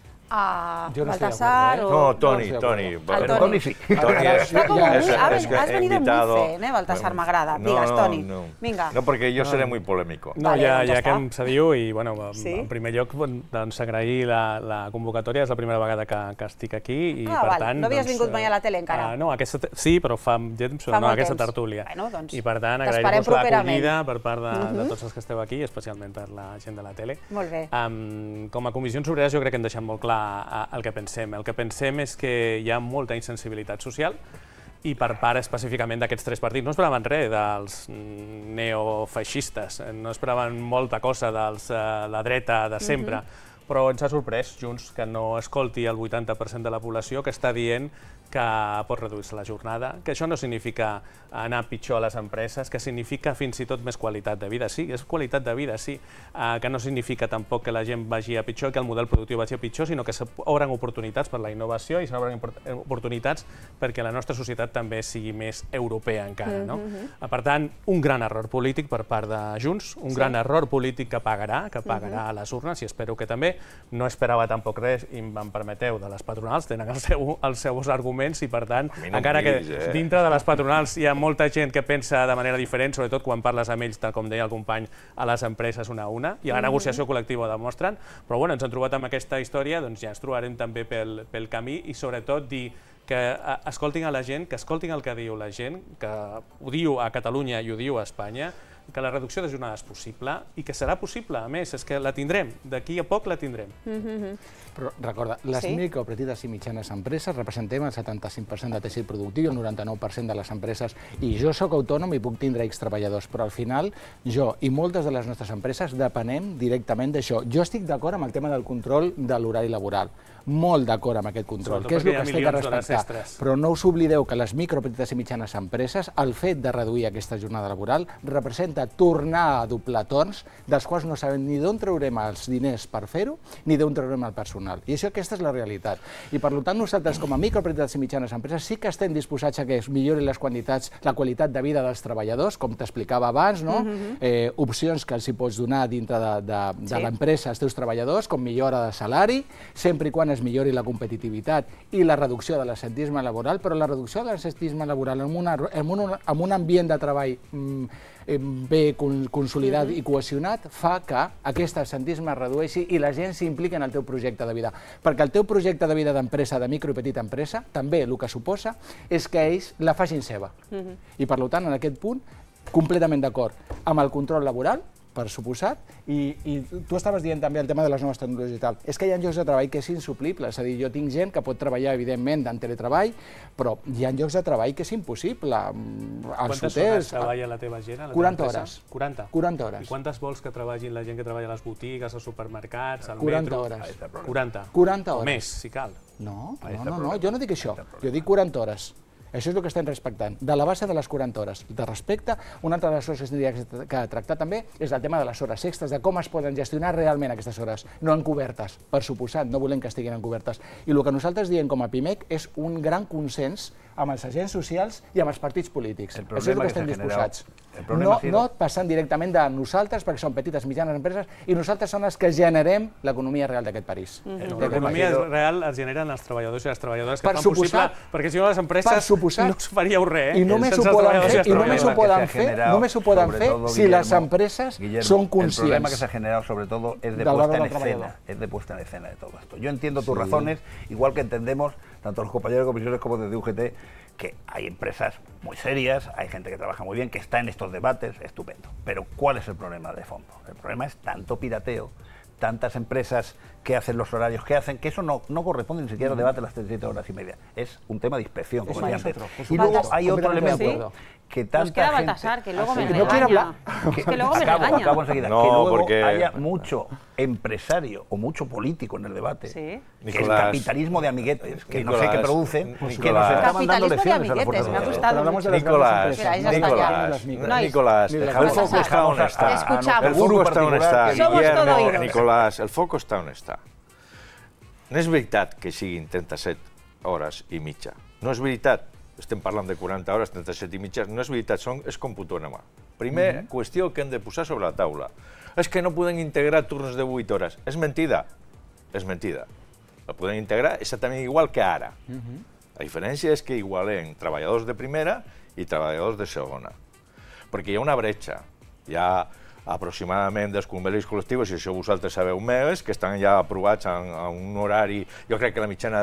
A: A
F: Yo no
A: Baltasar
F: acuerdo,
E: ¿eh?
A: o...
E: No, Toni,
F: no
E: Toni.
A: Al
G: Toni, Toni sí.
E: Toni
A: Está como muy,
E: es-
A: ha-
E: es que
A: has
E: he
A: venido
E: invitado-
A: muy zen, eh, Baltasar, m'agrada.
E: No,
A: Digues,
E: no,
A: Toni.
E: no.
A: Vinga.
E: No, perquè jo seré muy polémico.
D: No,
A: Vale,
D: ja,
A: doncs
D: ja
A: ja
D: que
A: està.
D: em cediu i, bueno,
A: Sí?
D: en primer lloc, doncs, agrair la, la convocatòria, és la primera vegada que, que estic aquí i,
A: Ah,
D: per
A: val.
D: tant...
A: No havies
D: doncs,
A: vingut mai a la tele encara?
D: Uh, no, aquesta, te- sí, però fa temps,
A: Fa
D: no,
A: molt
D: aquesta
A: temps.
D: tertúlia.
A: Bueno, doncs,
D: I, per tant,
A: t'esperem
D: agrair-vos
A: properament.
D: l'acollida per part de,
A: Mhm.
D: de tots els que esteu aquí, especialment per la gent de la tele.
A: Molt bé.
D: Um, com a Comissions Obreres jo crec que hem deixat molt clar uh, el que pensem. El que pensem és que hi ha molta insensibilitat social i per part específicament d'aquests tres partits. No esperaven res dels mm, neofeixistes, no esperaven molta cosa dels uh, la dreta de sempre, mm-hmm. però ens ha sorprès Junts que no escolti el vuitanta per cent de la població que està dient que pot reduir-se la jornada, que això no significa anar pitjor a les empreses, que significa fins i tot més qualitat de vida. Sí, és qualitat de vida, sí, uh, que no significa tampoc que la gent vagi a pitjor, que el model productiu vagi a pitjor, sinó que s'obren oportunitats per la innovació i s'obren oportunitats perquè la nostra societat també sigui més europea encara. No? Mm-hmm. Per tant, un gran error polític per part de Junts, un sí. gran error polític que pagarà, que pagarà mm-hmm. a les urnes, i espero que també. No esperava tampoc res, i em permeteu, de les patronals, tenen el seu, els seus arguments, i per tant,
E: no
D: encara que
E: miris, eh?
D: dintre de les patronals hi ha molta gent que pensa de manera diferent, sobretot quan parles amb ells, tal com deia el company, a les empreses una a una, i a la negociació col·lectiva ho demostren, però bueno, ens hem trobat amb aquesta història, doncs ja ens trobarem també pel, pel camí, i sobretot dir que escoltin a la gent, que escoltin el que diu la gent, que ho diu a Catalunya i ho diu a Espanya, que la reducció de jornada és possible i que serà possible, a més, és que la tindrem, d'aquí a poc la tindrem.
A: Mm-hmm.
F: Però recorda, les
A: Sí?
F: micro, petites i mitjanes empreses representem el setanta-cinc per cent de teixit productiu i el noranta-nou per cent de les empreses, i jo sóc autònom i puc tindre X treballadors, però al final jo i moltes de les nostres empreses depenem directament d'això. Jo estic d'acord amb el tema del control de l'horari laboral, molt d'acord amb aquest control,
D: Sobretot
F: que és el
D: perquè hi ha
F: que es té que
D: milions d'hores
F: respectar,
D: extres.
F: però no us oblideu que les micro, petites i mitjanes empreses, el fet de reduir aquesta jornada laboral representa tornar a doblar torns, dels quals no sabem ni d'on traurem els diners per fer-ho, ni d'on traurem el personal. I això, aquesta és la realitat. I per tant, nosaltres, com a micro, petites i mitjanes empreses, sí que estem disposats a que es millori les quantitats, la qualitat de vida dels treballadors, com t'explicava abans, no? Mm-hmm. eh, opcions que els hi pots donar dintre de, de, de
A: Sí.
F: l'empresa als teus treballadors, com millora de salari, sempre i quan tant es millori la competitivitat i la reducció de l'absentisme laboral, però la reducció de l'absentisme laboral en, una, en, un, en un ambient de treball mm, bé consolidat mm-hmm. i cohesionat fa que aquest absentisme es redueixi i la gent s'impliqui en el teu projecte de vida. Perquè el teu projecte de vida d'empresa, de micro i petita empresa, també el que suposa és que ells la facin seva. Mm-hmm. I per tant, en aquest punt, completament d'acord amb el control laboral, per suposat, i, i tu estaves dient també el tema de les noves tecnologies i tal. És que hi ha llocs de treball que és insuplible, és a dir, jo tinc gent que pot treballar, evidentment, en teletreball, però hi ha llocs de treball que és impossible.
D: Quantes hores treballa la teva gent?
F: quaranta hores.
D: quaranta?
F: quaranta hores.
D: I quantes vols que treballin la gent que treballa a les botigues, als supermercats, al
F: quaranta
D: metro?
F: hores.
D: quaranta?
F: quaranta hores.
D: O més, si cal.
F: No, no, no, no, jo no dic això, jo dic quaranta hores. Això és el que estem respectant, de la base de les quaranta hores. De respecte, una altra de les coses que tindria que tractar també és el tema de les hores extres, de com es poden gestionar realment aquestes hores, no encobertes, per suposat, no volem que estiguin encobertes. I el que nosaltres diem com a PIMEC és un gran consens amb els agents socials i amb els partits polítics. Això és el que estem disposats. No, no passant directament de nosaltres, perquè són petites, mitjanes empreses, i nosaltres som els que generem l'economia real d'aquest país.
D: L'economia real es generen els treballadors i les treballadores que fan possible, perquè si no les empreses no us faríeu res.
F: I només ho poden fer, i només ho poden fer, només ho poden fer si les empreses son conscients.
G: El problema que se ha generado sobre todo es de puesta en escena, es de puesta en escena de todo esto. Yo entiendo tus razones, igual que entendemos tanto los compañeros de comisiones como desde U G T, que hay empresas muy serias, hay gente que trabaja muy bien, que está en estos debates, estupendo. Pero ¿cuál es el problema de fondo? El problema es tanto pirateo, tantas empresas que hacen los horarios que hacen, que eso no, no corresponde ni siquiera al debate de las treinta y siete horas y media. Es un tema de inspección, como decía antes. Y luego hay otro elemento que tanta
A: Nos queda
G: gente...
A: Baltasar, que luego
G: ¿Ah,
A: me
G: sí?
A: regaña.
G: No quiere hablar.
A: Es que luego me
G: acabo,
A: regaña.
G: acabo enseguida.
E: No,
G: que luego
E: porque...
G: haya mucho empresario o mucho político en el debate,
A: sí.
G: que
E: Nicolás,
G: es capitalismo de amiguetes, que
E: Nicolás,
G: no sé qué producen,
E: Nicolás,
G: que nos estaban dando lecciones a la
A: amiguetes,
G: fuerza
A: me ha
G: de
A: gustado mucho.
E: Nicolás,
A: Mira, ya está
E: Nicolás,
A: ya.
E: Nicolás, el foco está donde está.
A: Escuchamos.
E: El foco está on està,
A: Somos todo
E: Guillermo,
A: oídos.
E: Nicolás, el foco està on està. No és veritat que siguin trenta-set hores i mitja. No és veritat. Estem parlant de quaranta hores, trenta-set i mitja. No és veritat, són, és computònoma. Primer, qüestió que hem de posar sobre la taula. És que no podem integrar turns de vuit hores. És mentida. És mentida. La podem integrar exactament igual que ara. La diferència és que igualem treballadors de primera i treballadors de segona. Perquè hi ha una bretxa. Hi ha aproximadament dels convenis col·lectius, i això vosaltres sabeu més, que estan ja aprovats en, en un horari, jo crec que la mitjana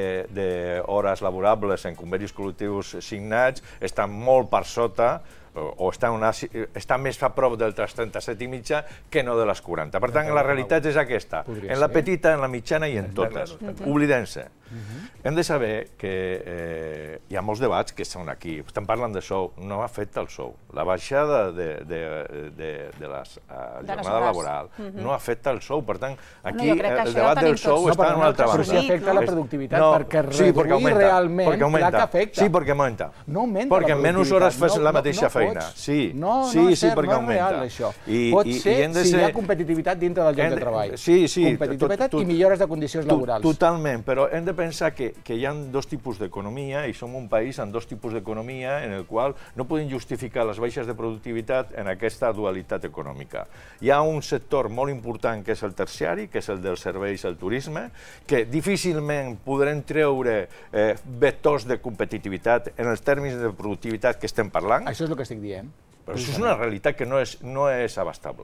E: d'hores laborables en convenis col·lectius signats està molt per sota, o està, una, està més a prop del trenta-set i mitja que no de les quaranta. Per tant, la realitat és aquesta, en la petita, en la mitjana i en totes. Oblidem-se. Hem de saber que eh, hi ha molts debats que són aquí. Estem parlant de sou, no afecta el sou. La baixada de, de, de, de la jornada laboral no afecta el sou. Per tant, aquí el debat del sou està en una altra banda.
F: Però sí afecta la productivitat, perquè reduir realment, clar que afecta.
E: Sí, perquè augmenta.
F: No augmenta la productivitat.
E: Perquè en menys hores fas la mateixa feina. Sí,
F: no,
E: sí,
F: no,
E: sí,
F: cert,
E: perquè
F: no
E: augmenta.
F: És real, això.
E: I,
F: Pot
E: i,
F: ser
E: i de
F: si
E: ser...
F: hi ha competitivitat dintre del lloc de treball.
E: Sí, sí.
F: Competitivitat
E: tot, tot,
F: i millores de condicions laborals.
E: Totalment, però hem de pensar que, que hi ha dos tipus d'economia i som un país amb dos tipus d'economia en el qual no podem justificar les baixes de productivitat en aquesta dualitat econòmica. Hi ha un sector molt important que és el terciari, que és el dels serveis i el turisme, que difícilment podrem treure eh, vectors de competitivitat en els termes de productivitat que estem parlant.
F: Això és el que estic dient.
E: Però això és una realitat que no és, no és abastable.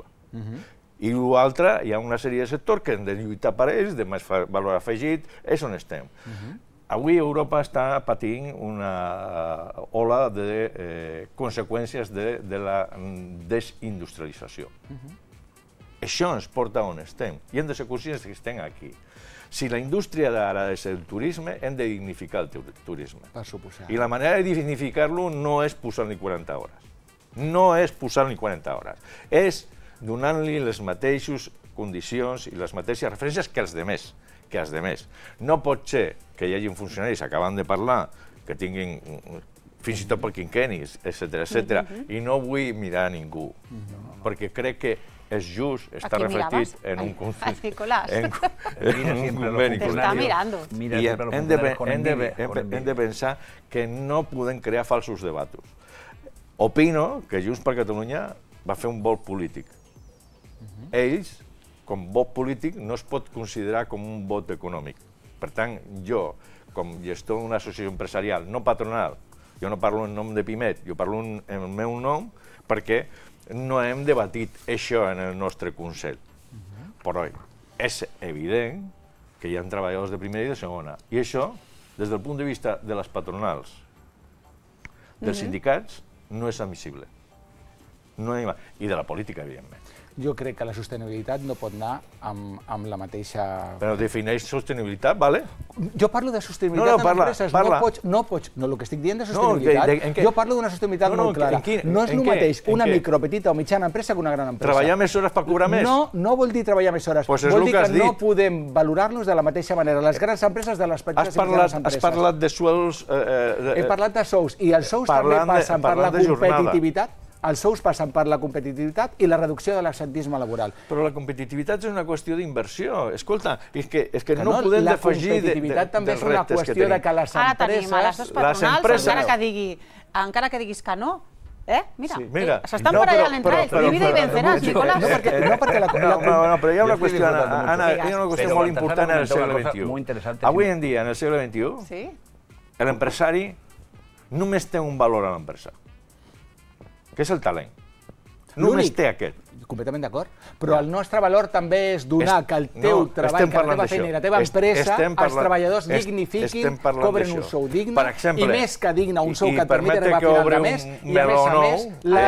E: I l'altre, hi ha una sèrie de sectors que hem de lluitar per ells, de més valor afegit, és on estem. Avui Europa està patint una ola de eh, conseqüències de, de la desindustrialització. Això ens porta on estem i hem de ser conscients que estem aquí. Si la indústria d'ara és el turisme, hem de dignificar el turisme.
F: Per suposar.
E: I la manera de dignificar-lo no és posar-li quaranta hores. No és posar-li quaranta hores. És donant-li les mateixes condicions i les mateixes referències que els demés. Que els demés. No pot ser que hi hagi funcionaris, acabant de parlar, que tinguin fins i tot per quinquennis, etcètera, etcètera, i no vull mirar a ningú, perquè crec que és just, està reflectit en un conflicte.
A: Nicolás.
E: En un conveni.
A: Està mirando.
E: I hem de, hem, de, hem de pensar que no podem crear falsos debats. Opino que Junts per Catalunya va fer un vot polític. Ells, com vot polític, no es pot considerar com un vot econòmic. Per tant, jo, com gestor d'una associació empresarial no patronal, jo no parlo en nom de Pimet, jo parlo en el meu nom perquè no hem debatit això en el nostre Consell. Però és evident que hi ha treballadors de primera i de segona. I això, des del punt de vista de les patronals, dels sindicats, no és admissible. I de la política, evidentment.
F: Jo crec que la sostenibilitat no pot anar amb la mateixa...
E: Però defineix sostenibilitat, vale?
F: Jo parlo de sostenibilitat en empreses, no pots... No, el que estic dient de sostenibilitat, jo parlo d'una sostenibilitat molt clara. No és el mateix una micro, petita o mitjana empresa que una gran empresa.
E: Treballar més hores per cobrar més?
F: No, no vol dir treballar més hores, vol dir que no podem valorar-los de la mateixa manera. Les grans empreses de les petites i mitjanes empreses.
E: Has parlat de suelds...
F: He parlat de sous, i els sous també passen per la competitivitat. Els sous passen per la competitivitat i la reducció de l'absentisme laboral.
E: Però la competitivitat és una qüestió d'inversió. Escolta, és que no podem defugir dels reptes que tenim.
F: La competitivitat també és una qüestió de que les empreses...
A: Ara tenim a les dues patronals, encara que diguis que no, eh? Mira, s'estan barallant entre ells, divide i venceràs, Nicolás.
F: No, perquè la...
E: No, però hi ha una qüestió, Anna, hi ha una qüestió molt important en el segle vint-i-u. Avui en dia, en el segle vint-i-u, l'empresari només té un valor a l'empresa, que és el talent. Només té aquest.
F: Completament d'acord. Però el nostre valor també és donar que el teu treball, que la teva feina i la teva empresa, els treballadors dignifiquin, cobren un sou digne, i més que digne, un sou que et permet arribar a final de mes, i a més a més, la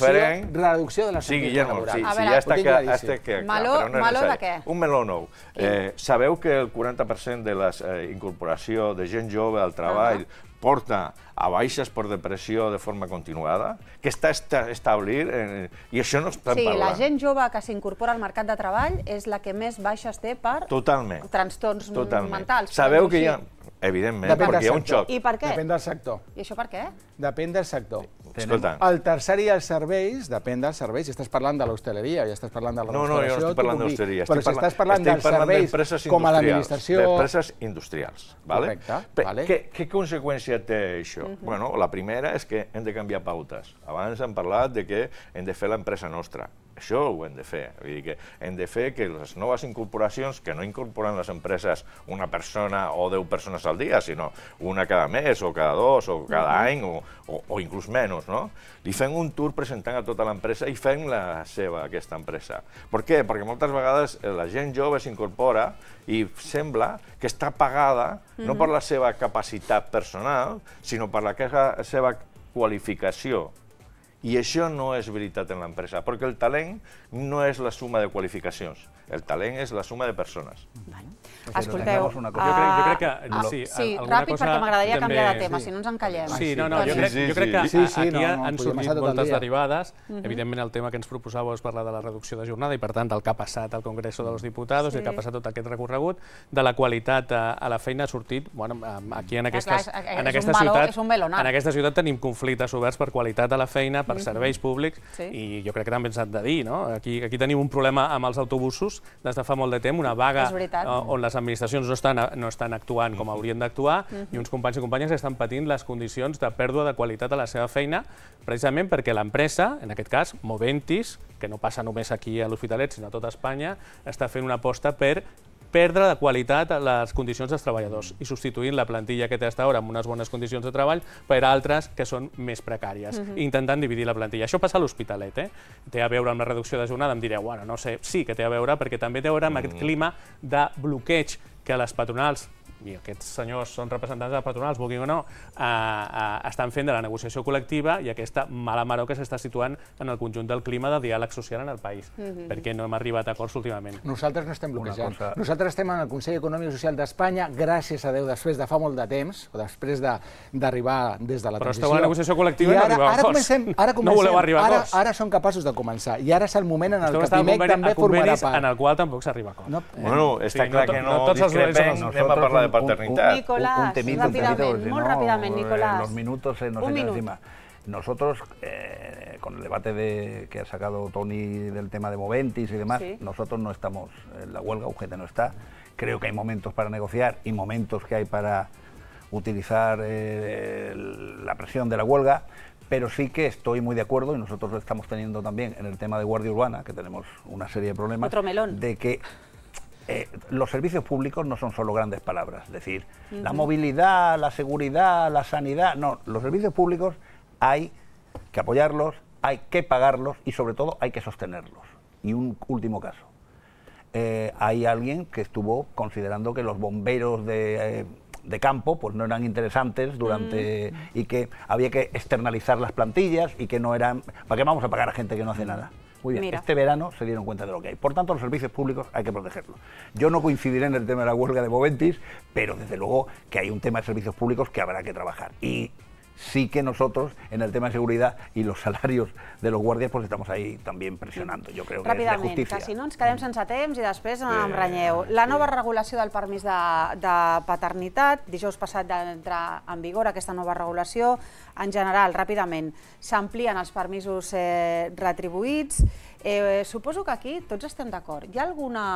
F: reducció de la sentit laboral.
E: Ja està clar.
A: Meló de què?
E: Un meló nou. Sabeu que el quaranta per cent de la incorporació de gent jove al treball porta a baixes per depressió de forma continuada, que està establir, i això no estem parlant.
A: Sí, la gent jove que s'incorpora al mercat de treball és la que més baixes té per trastorns mentals.
E: Sabeu que hi ha... Evidentment, perquè hi ha un xoc.
A: I per què?
F: Depèn del sector.
A: I això per què?
F: Depèn del sector.
E: Escolta.
F: El tercer i els serveis, depèn dels serveis. Si estàs parlant de l'hostaleria, ja estàs parlant de la restauració...
E: No, no, jo no estic parlant d'hostaleria.
F: Però si estàs parlant dels serveis com a l'administració...
E: D'empreses industrials.
F: Correcte.
E: Què conseqüència té això? Bueno, la primera és que hem de canviar pautes. Abans hem parlat de que hem de fer l'empresa nostra. Això ho hem de fer. Vull dir que hem de fer que les noves incorporacions, que no incorporen les empreses una persona o deu persones al dia, sinó una cada mes, o cada dos, o cada any, o inclús menys, no? Li fem un tour presentant a tota l'empresa i fem la seva, aquesta empresa. Per què? Perquè moltes vegades la gent jove s'incorpora i sembla que està pagada no per la seva capacitat personal, sinó per la seva qualificació. I això no és veritat en l'empresa, perquè el talent no és la suma de qualificacions, el talent és la suma de persones.
A: Escolteu,
D: jo crec que...
A: Sí, ràpid, perquè m'agradaria canviar de tema, si no ens encallem.
D: Sí, no, no, jo crec que aquí han sortit moltes derivades. Evidentment, el tema que ens proposàveu és parlar de la reducció de jornada i, per tant, del que ha passat al Congreso de los Diputados i el que ha passat tot aquest recorregut, de la qualitat a la feina ha sortit, aquí en aquesta ciutat, en aquesta ciutat tenim conflictes oberts per qualitat a la feina, per serveis públics, i jo crec que també ens han de dir, no? Aquí tenim un problema amb els autobusos des de fa molt de temps, una vaga on les administracions no estan actuant com haurien d'actuar i uns companys i companyes estan patint les condicions de pèrdua de qualitat a la seva feina, precisament perquè l'empresa, en aquest cas Moventis, que no passa només aquí a l'Hospitalet, sinó a tota Espanya, està fent una aposta per perdre de qualitat les condicions dels treballadors i substituint la plantilla que té fins ara amb unes bones condicions de treball per altres que són més precàries, intentant dividir la plantilla. Això passa a l'Hospitalet, eh? Té a veure amb la reducció de jornada, em direu, bueno, no sé, sí que té a veure, perquè també té a veure amb aquest clima de bloqueig que les patronals, i aquests senyors són representants de patronals, vulguin o no, estan fent de la negociació col·lectiva i aquesta mala maror que s'està situant en el conjunt del clima de diàleg social en el país, perquè no hem arribat a acords últimament.
F: Nosaltres no estem bloquejant. Nosaltres estem en el Consell Econòmic i Social d'Espanya, gràcies a Déu, després de fa molt de temps, o després d'arribar des de la transició.
D: Però esteu a la negociació col·lectiva i no arribeu a acords. No voleu arribar a acords.
F: Ara som capaços de començar, i ara és el moment en el que Pimec també formarà part.
D: En el qual tampoc s'arriba a acords.
E: Bueno, està clar que no discrepem, anem a parlar de paternitat.
A: Nicolás,
G: un temito,
A: rápidamente,
G: un temito,
A: muy
G: no,
A: rápidamente, Nicolás.
G: Los minutos se nos echan encima. Nosotros, eh, con el debate de, que ha sacado Toni del tema de Moventis y demás, sí. Nosotros no estamos en la huelga, U G T no está. Creo que hay momentos para negociar y momentos que hay para utilizar eh, la presión de la huelga, pero sí que estoy muy de acuerdo, y nosotros lo estamos teniendo también en el tema de Guardia Urbana, que tenemos una serie de problemas.
A: Otro melón.
G: De que eh, los servicios públicos no son solo grandes palabras, es decir, uh-huh. la movilidad, la seguridad, la sanidad, no, los servicios públicos hay que apoyarlos, hay que pagarlos y sobre todo hay que sostenerlos. Y un último caso, eh, hay alguien que estuvo considerando que los bomberos de... Eh, de campo, pues no eran interesantes durante mm. y que había que externalizar las plantillas y que no eran... ¿Para qué vamos a pagar a gente que no hace nada? Muy bien, Mira. este verano se dieron cuenta de lo que hay. Por tanto, los servicios públicos hay que protegerlos. Yo no coincidiré en el tema de la huelga de Moventis, pero desde luego que hay un tema de servicios públicos que habrá que trabajar. Y sí que nosotros, en el tema de seguridad y los salarios de los guàrdies, pues estamos ahí también presionando. Jo crec que és de justícia.
A: Que si no ens quedem sense temps i després em renyeu. La nova regulació del permís de, de paternitat, dijous passat d'entrar en vigor aquesta nova regulació, en general, ràpidament, s'amplien els permisos eh, retribuïts. Eh, suposo que aquí tots estem d'acord. Hi ha alguna,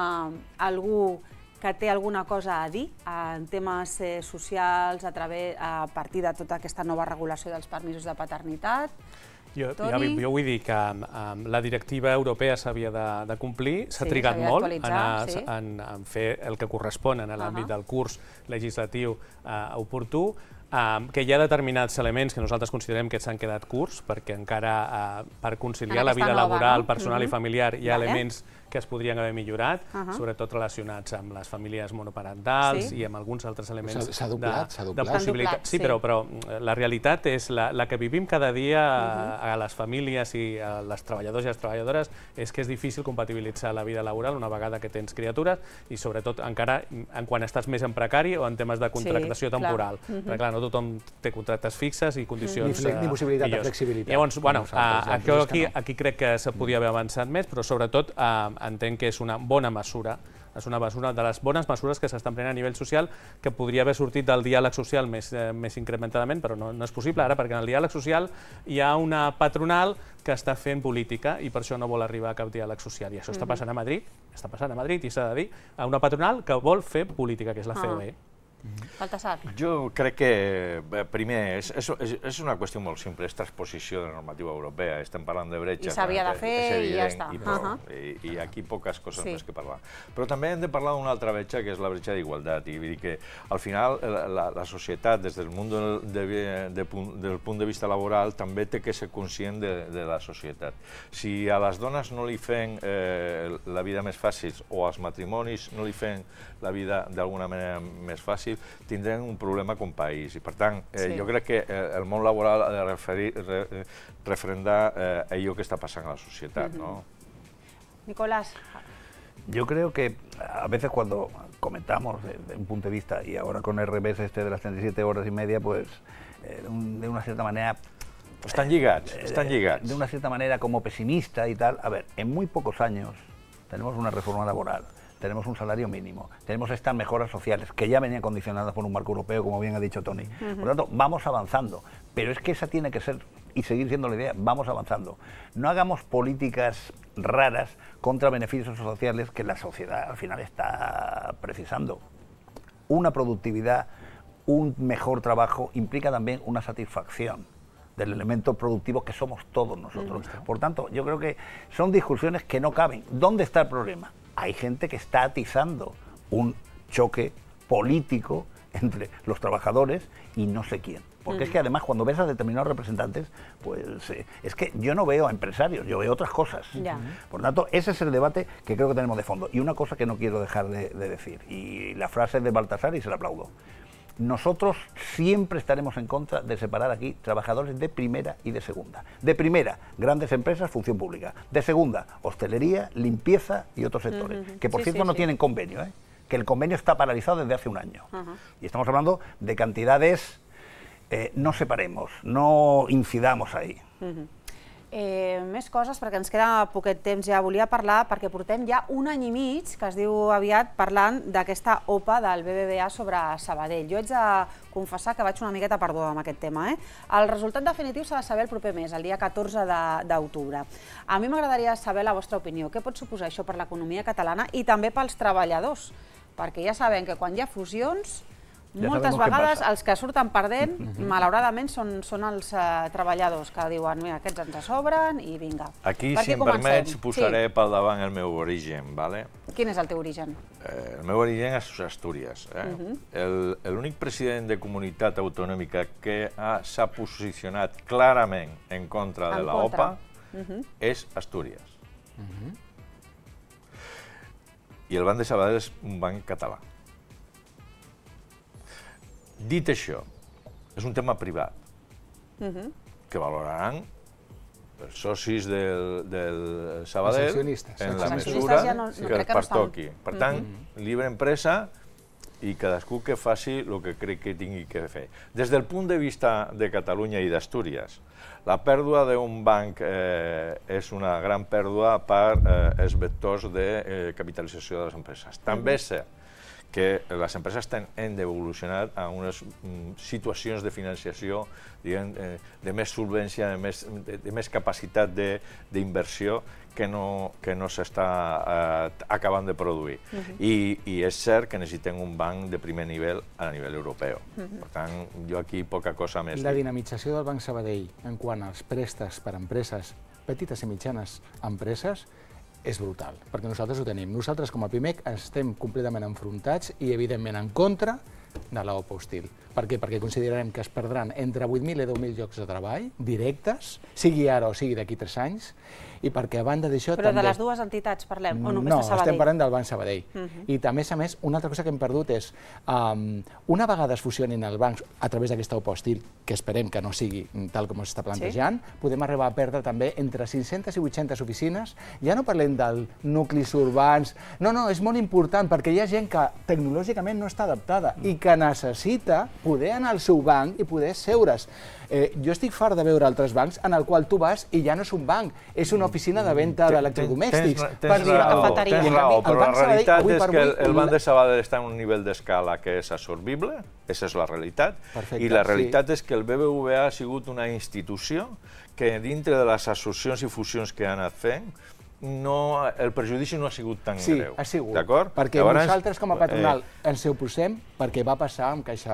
A: algú que té alguna cosa a dir en temes eh, socials a, través, a partir de tota aquesta nova regulació dels permisos de paternitat?
D: Jo, ja, jo vull dir que um, la directiva europea s'havia de, de complir, s'ha sí, trigat molt en, sí. en, en fer el que correspon en l'àmbit uh -huh. del curs legislatiu uh, oportú, um, que hi ha determinats elements que nosaltres considerem que s'han quedat curts, perquè encara uh, per conciliar la vida nova, laboral, no? personal uh -huh. i familiar hi ha vale. elements que es podrien haver millorat, uh -huh. sobretot relacionats amb les famílies monoparentals sí. i amb alguns altres elements
F: s'ha doblat,
D: de,
F: s'ha doblat.
D: de possibilitat. Sí, sí, però, però la realitat és la, la que vivim cada dia uh -huh. a les famílies i a les treballadors i les treballadores, és que és difícil compatibilitzar la vida laboral una vegada que tens criatures i sobretot encara en quan estàs més en precari o en temes de contractació sí, temporal. Clar. Uh -huh. Perquè clar, no tothom té contractes fixes i condicions
F: uh -huh. Ni possibilitat
D: millors.
F: de flexibilitat.
D: Llavors, bueno, uh, aquí, aquí crec que se podia haver avançat més, però sobretot uh, entenc que és una bona mesura, és una mesura de les bones mesures que s'estan prenent a nivell social, que podria haver sortit del diàleg social més, eh, més incrementadament, però no, no és possible ara, perquè en el diàleg social hi ha una patronal que està fent política i per això no vol arribar a cap diàleg social. I això està passant a Madrid, està passant a Madrid i s'ha de dir, a una patronal que vol fer política, que és la C O E.
A: Baltasar.
E: Jo crec que, primer, és, és, és una qüestió molt simple, és transposició de la normativa europea, estem parlant de bretxa.
A: I s'havia de fer i ja està.
E: I, uh -huh. I, i aquí poques coses sí. més que parlar. Però també hem de parlar d'una altra bretxa, que és la bretxa d'igualtat, i vull dir que al final la, la societat, des del món de, de, de, del punt de vista laboral, també té que ser conscient de, de la societat. Si a les dones no li fem eh, la vida més fàcil o als matrimonis no li fem la vida d'alguna manera més fàcil, tindrem un problema com país. I per tant, eh, sí. jo crec que eh, el món laboral ha de referir, re, refrendar eh, allò que està passant a la societat. Uh-huh. ¿no?
A: Nicolás.
G: Yo creo que a veces cuando comentamos desde un punto de vista, y ahora con el revés este de las treinta y siete horas y media, pues eh, de, un, de una cierta manera...
E: Están lligats, eh, están lligats.
G: De una cierta manera como pesimista y tal. A ver, en muy pocos años tenemos una reforma laboral, tenemos un salario mínimo, tenemos estas mejoras sociales que ya venían condicionadas por un marco europeo, como bien ha dicho Toni. Uh-huh. Por lo tanto, vamos avanzando, pero es que esa tiene que ser y seguir siendo la idea, vamos avanzando. No hagamos políticas raras contra beneficios sociales que la sociedad al final está precisando. Una productividad, un mejor trabajo implica también una satisfacción del elemento productivo que somos todos nosotros. Uh-huh. Por tanto, yo creo que son discusiones que no caben. ¿Dónde está el problema? Hay gente que está atizando un choque político entre los trabajadores y no sé quién. Porque mm. es que además cuando ves a determinados representantes, pues eh, es que yo no veo a empresarios, yo veo otras cosas.
A: Ya.
G: Por lo tanto, ese es el debate que creo que tenemos de fondo. Y una cosa que no quiero dejar de, de decir, y la frase es de Baltasar y se la aplaudo. Nosotros siempre estaremos en contra de separar aquí trabajadores de primera y de segunda. De primera, grandes empresas, función pública. De segunda, hostelería, limpieza y otros sectores, uh-huh. que por sí, cierto sí, no sí. tienen convenio, ¿eh? Que el convenio está paralizado desde hace un año. Uh-huh. Y estamos hablando de cantidades, eh, no separemos, no incidamos ahí.
A: Uh-huh. Eh, més coses, perquè ens queda poquet temps. Ja volia parlar, perquè portem ja un any i mig, que es diu aviat, parlant d'aquesta O P A del B B V A sobre Sabadell. Jo haig de confessar que vaig una miqueta perdó amb aquest tema. Eh? El resultat definitiu s'ha de saber el proper mes, el dia catorze d'octubre. A mi m'agradaria saber la vostra opinió. Què pot suposar això per l'economia catalana i també pels treballadors? Perquè ja sabem que quan hi ha fusions, ja moltes vegades els que surten perdent, malauradament, són, són els uh, treballadors que diuen mira, aquests ens sobren i vinga.
E: Aquí, si em permets, posaré sí. pel davant el meu origen. Vale?
A: Quin és el teu origen?
E: El meu origen és Astúries. L'únic president de comunitat autonòmica que s'ha posicionat clarament en contra de l'OPA és Astúries. I el Banc de Sabadell és un banc català. Dit això, és un tema privat que valoraran els socis del Sabadell en la mesura que els pertoqui. Per tant, lliure empresa i cadascú que faci el que crec que tingui que fer. Des del punt de vista de Catalunya i d'Astúries, la pèrdua d'un banc és una gran pèrdua per als vectors de capitalització de les empreses. També és cert que les empreses han d'evolucionar a unes situacions de financiació de més solvència, de més capacitat d'inversió que no s'està acabant de produir. I és cert que necessitem un banc de primer nivell a nivell europeu. Per tant, jo aquí poca cosa més.
F: La dinamització del Banc Sabadell en quant als préstecs per a empreses, petites i mitjanes empreses, és brutal, perquè nosaltres ho tenim. Nosaltres, com a PIMEC, estem completament enfrontats i, evidentment, en contra de l'OPA hostil. Per què? Perquè considerem que es perdran entre vuit mil i deu mil llocs de treball directes, sigui ara o sigui d'aquí tres anys, i perquè a banda d'això també...
A: Però de les dues entitats parlem, o només de Sabadell?
F: No, estem parlant del Banc Sabadell. I també, a més, una altra cosa que hem perdut és, una vegada es fusionin els bancs a través d'aquesta OPA hostil, que esperem que no sigui tal com s'està plantejant, podem arribar a perdre també entre cinc-centes i vuit-centes oficines. Ja no parlem dels nuclis urbans... No, no, és molt important, perquè hi ha gent que tecnològicament no està adaptada i que necessita poder anar al seu banc i poder seure's. Jo estic fart de veure altres bancs en el qual tu vas i ja no és un banc, és una oficina de venda d'electrodomèstics.
E: Tens raó, però la realitat és que el Banc de Sabadell està en un nivell d'escala que és absorbible, aquesta és la realitat, i la realitat és que el B B V A ha sigut una institució que dintre de les associacions i fusions que ha anat fent, el perjudici no ha sigut tan greu.
F: Sí, ha sigut. D'acord? Perquè nosaltres, com a patronal, ens ho posem perquè va passar amb Caixa...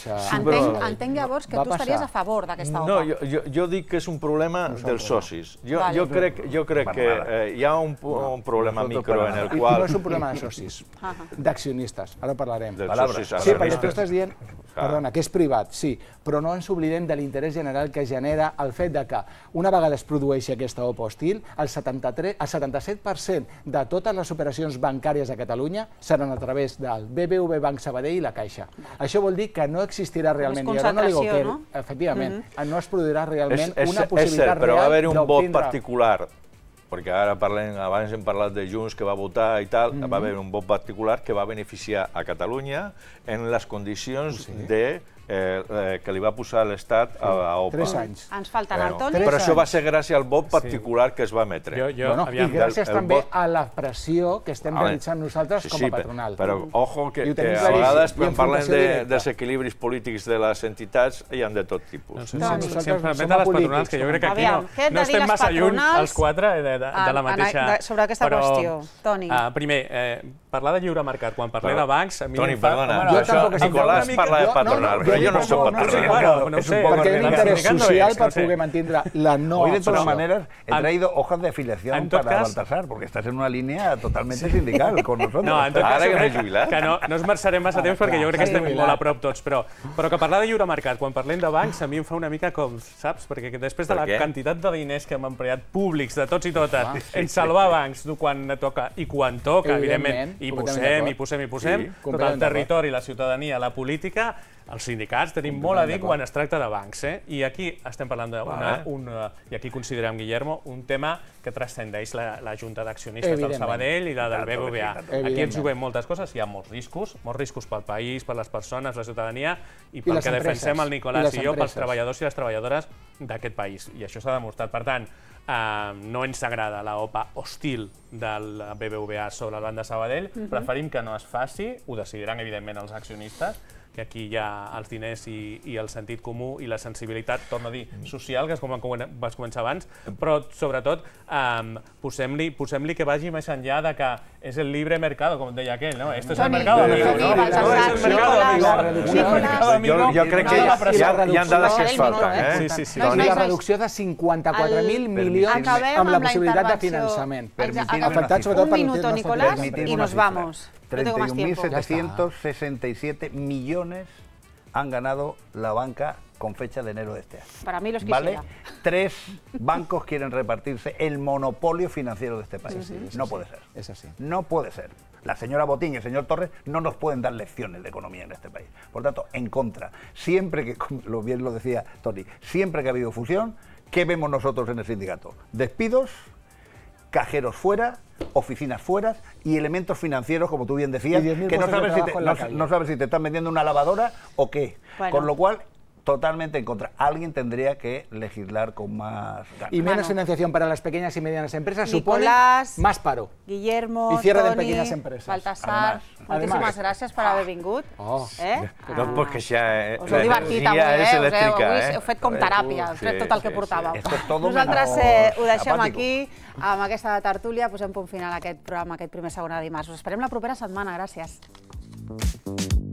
A: Entenc llavors que tu estaries a favor d'aquesta OPA.
E: No, jo dic que és un problema dels socis. Jo crec que hi ha un problema micro en el qual...
F: No és un problema de socis, d'accionistes. Ara parlarem.
E: Sí,
F: perquè tu estàs dient, perdona, que és privat, sí, però no ens oblidem de l'interès general que genera el fet que una vegada es produeixi aquesta OPA hostil, el setanta-set per cent de totes les operacions bancàries a Catalunya seran a través del B B V Banc Sabadell i la Caixa. Això vol dir que no existirà realment, i ara no li dic que, efectivament, no es produirà realment una possibilitat real d'obtindre... És cert,
E: però va haver un vot particular, perquè ara parlem, abans hem parlat de Junts que va votar i tal, va haver un vot particular que va beneficiar a Catalunya en les condicions de que li va posar l'Estat a OPA.
F: Tres anys.
A: Ens falten el Toni.
E: Però això va ser gràcies al vot particular que es va emetre.
F: I gràcies també a la pressió que estem realitzant nosaltres com a patronal.
E: Però, ojo, que a vegades quan parlem dels equilibris polítics de les entitats hi ha de tot tipus.
D: Sempre vet a les patronals, que jo crec que aquí no estem massa lluny els quatre de la mateixa...
A: Sobre aquesta qüestió, Toni.
D: Primer, parlar de lliure mercat, quan parlem de bancs...
E: Toni, perdona, Nicolás parla de patronal, però jo no soc patronal.
F: No sé, porque hay un interés social para poder mantener la no.
G: Hoy, de todas maneras, he traído hojas de afiliación para Baltasar, porque estás en una línea totalmente sindical con nosotros.
D: No, en tot cas, que no esmerçarem massa temps perquè jo crec que estem molt a prop tots, però que parlar de lliure mercat, quan parlem de bancs, a mi em fa una mica com, saps? Perquè després de la quantitat de diners que hem empleat públics, de tots i totes, en salvar bancs quan toca i quan toca, evidentment, i posem, i posem, i posem, tot el territori, la ciutadania, la política, els sindicats tenim molt a dir quan es tracta de bancs, i aquí estem parlant d'un, i aquí considerem, Guillermo, un tema que transcendeix la Junta d'Accionistes del Sabadell i la del B B V A. Aquí ens juguem moltes coses, hi ha molts riscos, molts riscos pel país, per les persones, la ciutadania, i pel que defensem el Nicolás i jo, pels treballadors i les treballadores d'aquest país. I això s'ha demostrat. Per tant, no ens agrada la OPA hostil del B B V A sobre el Banc de Sabadell, preferim que no es faci, ho decidiran evidentment els accionistes, que aquí hi ha els diners i el sentit comú i la sensibilitat, torno a dir, social, que és com vas començar abans, però sobretot posem-li que vagi més enllà de que és el libre mercado, com deia aquell, no? Esto es el mercado amigo, no? No és el mercado amigo.
E: Jo crec que hi ha dades que es falten, eh?
F: La reducció de cinquanta-quatre mil milions amb la possibilitat de finançament. Afectat sobretot per...
A: Un minuto, Nicolás, y nos vamos.
G: treinta y un mil setecientos sesenta y siete millones han ganado la banca con fecha de enero de este año.
A: Para mí los quisiera.
G: ¿Vale? Tres bancos quieren repartirse el monopolio financiero de este país. No puede ser.
F: Es así.
G: No puede ser. La señora Botín y el señor Torres no nos pueden dar lecciones de economía en este país. Por tanto, en contra. Siempre que, como bien lo decía Tony, siempre que ha habido fusión, ¿qué vemos nosotros en el sindicato? Despidos, cajeros fuera, oficinas fuera y elementos financieros, como tú bien decías, que no sabes, si te, no, no sabes si te están vendiendo una lavadora o qué. Bueno. Con lo cual, totalmente en contra. Alguien tendría que legislar con más ganas.
F: Y menos bueno. financiación para las pequeñas y medianas empresas
A: Nicolás,
F: supone más paro.
A: Guillermo,
F: y cierre
A: Toni,
F: de pequeñas empresas.
A: Baltasar, moltíssimes gràcies per haver vingut.
F: Oh.
A: Eh?
E: No, perquè ja...
A: Us heu divertit avui, eh?
E: és elèctrica,
A: eh? Heu fet com teràpia, heu fet tot el que portàveu. Nosaltres ho deixem aquí, amb aquesta tertúlia, posem punt final a aquest programa, aquest primer segon de dimarts. Us esperem la propera setmana, gràcies.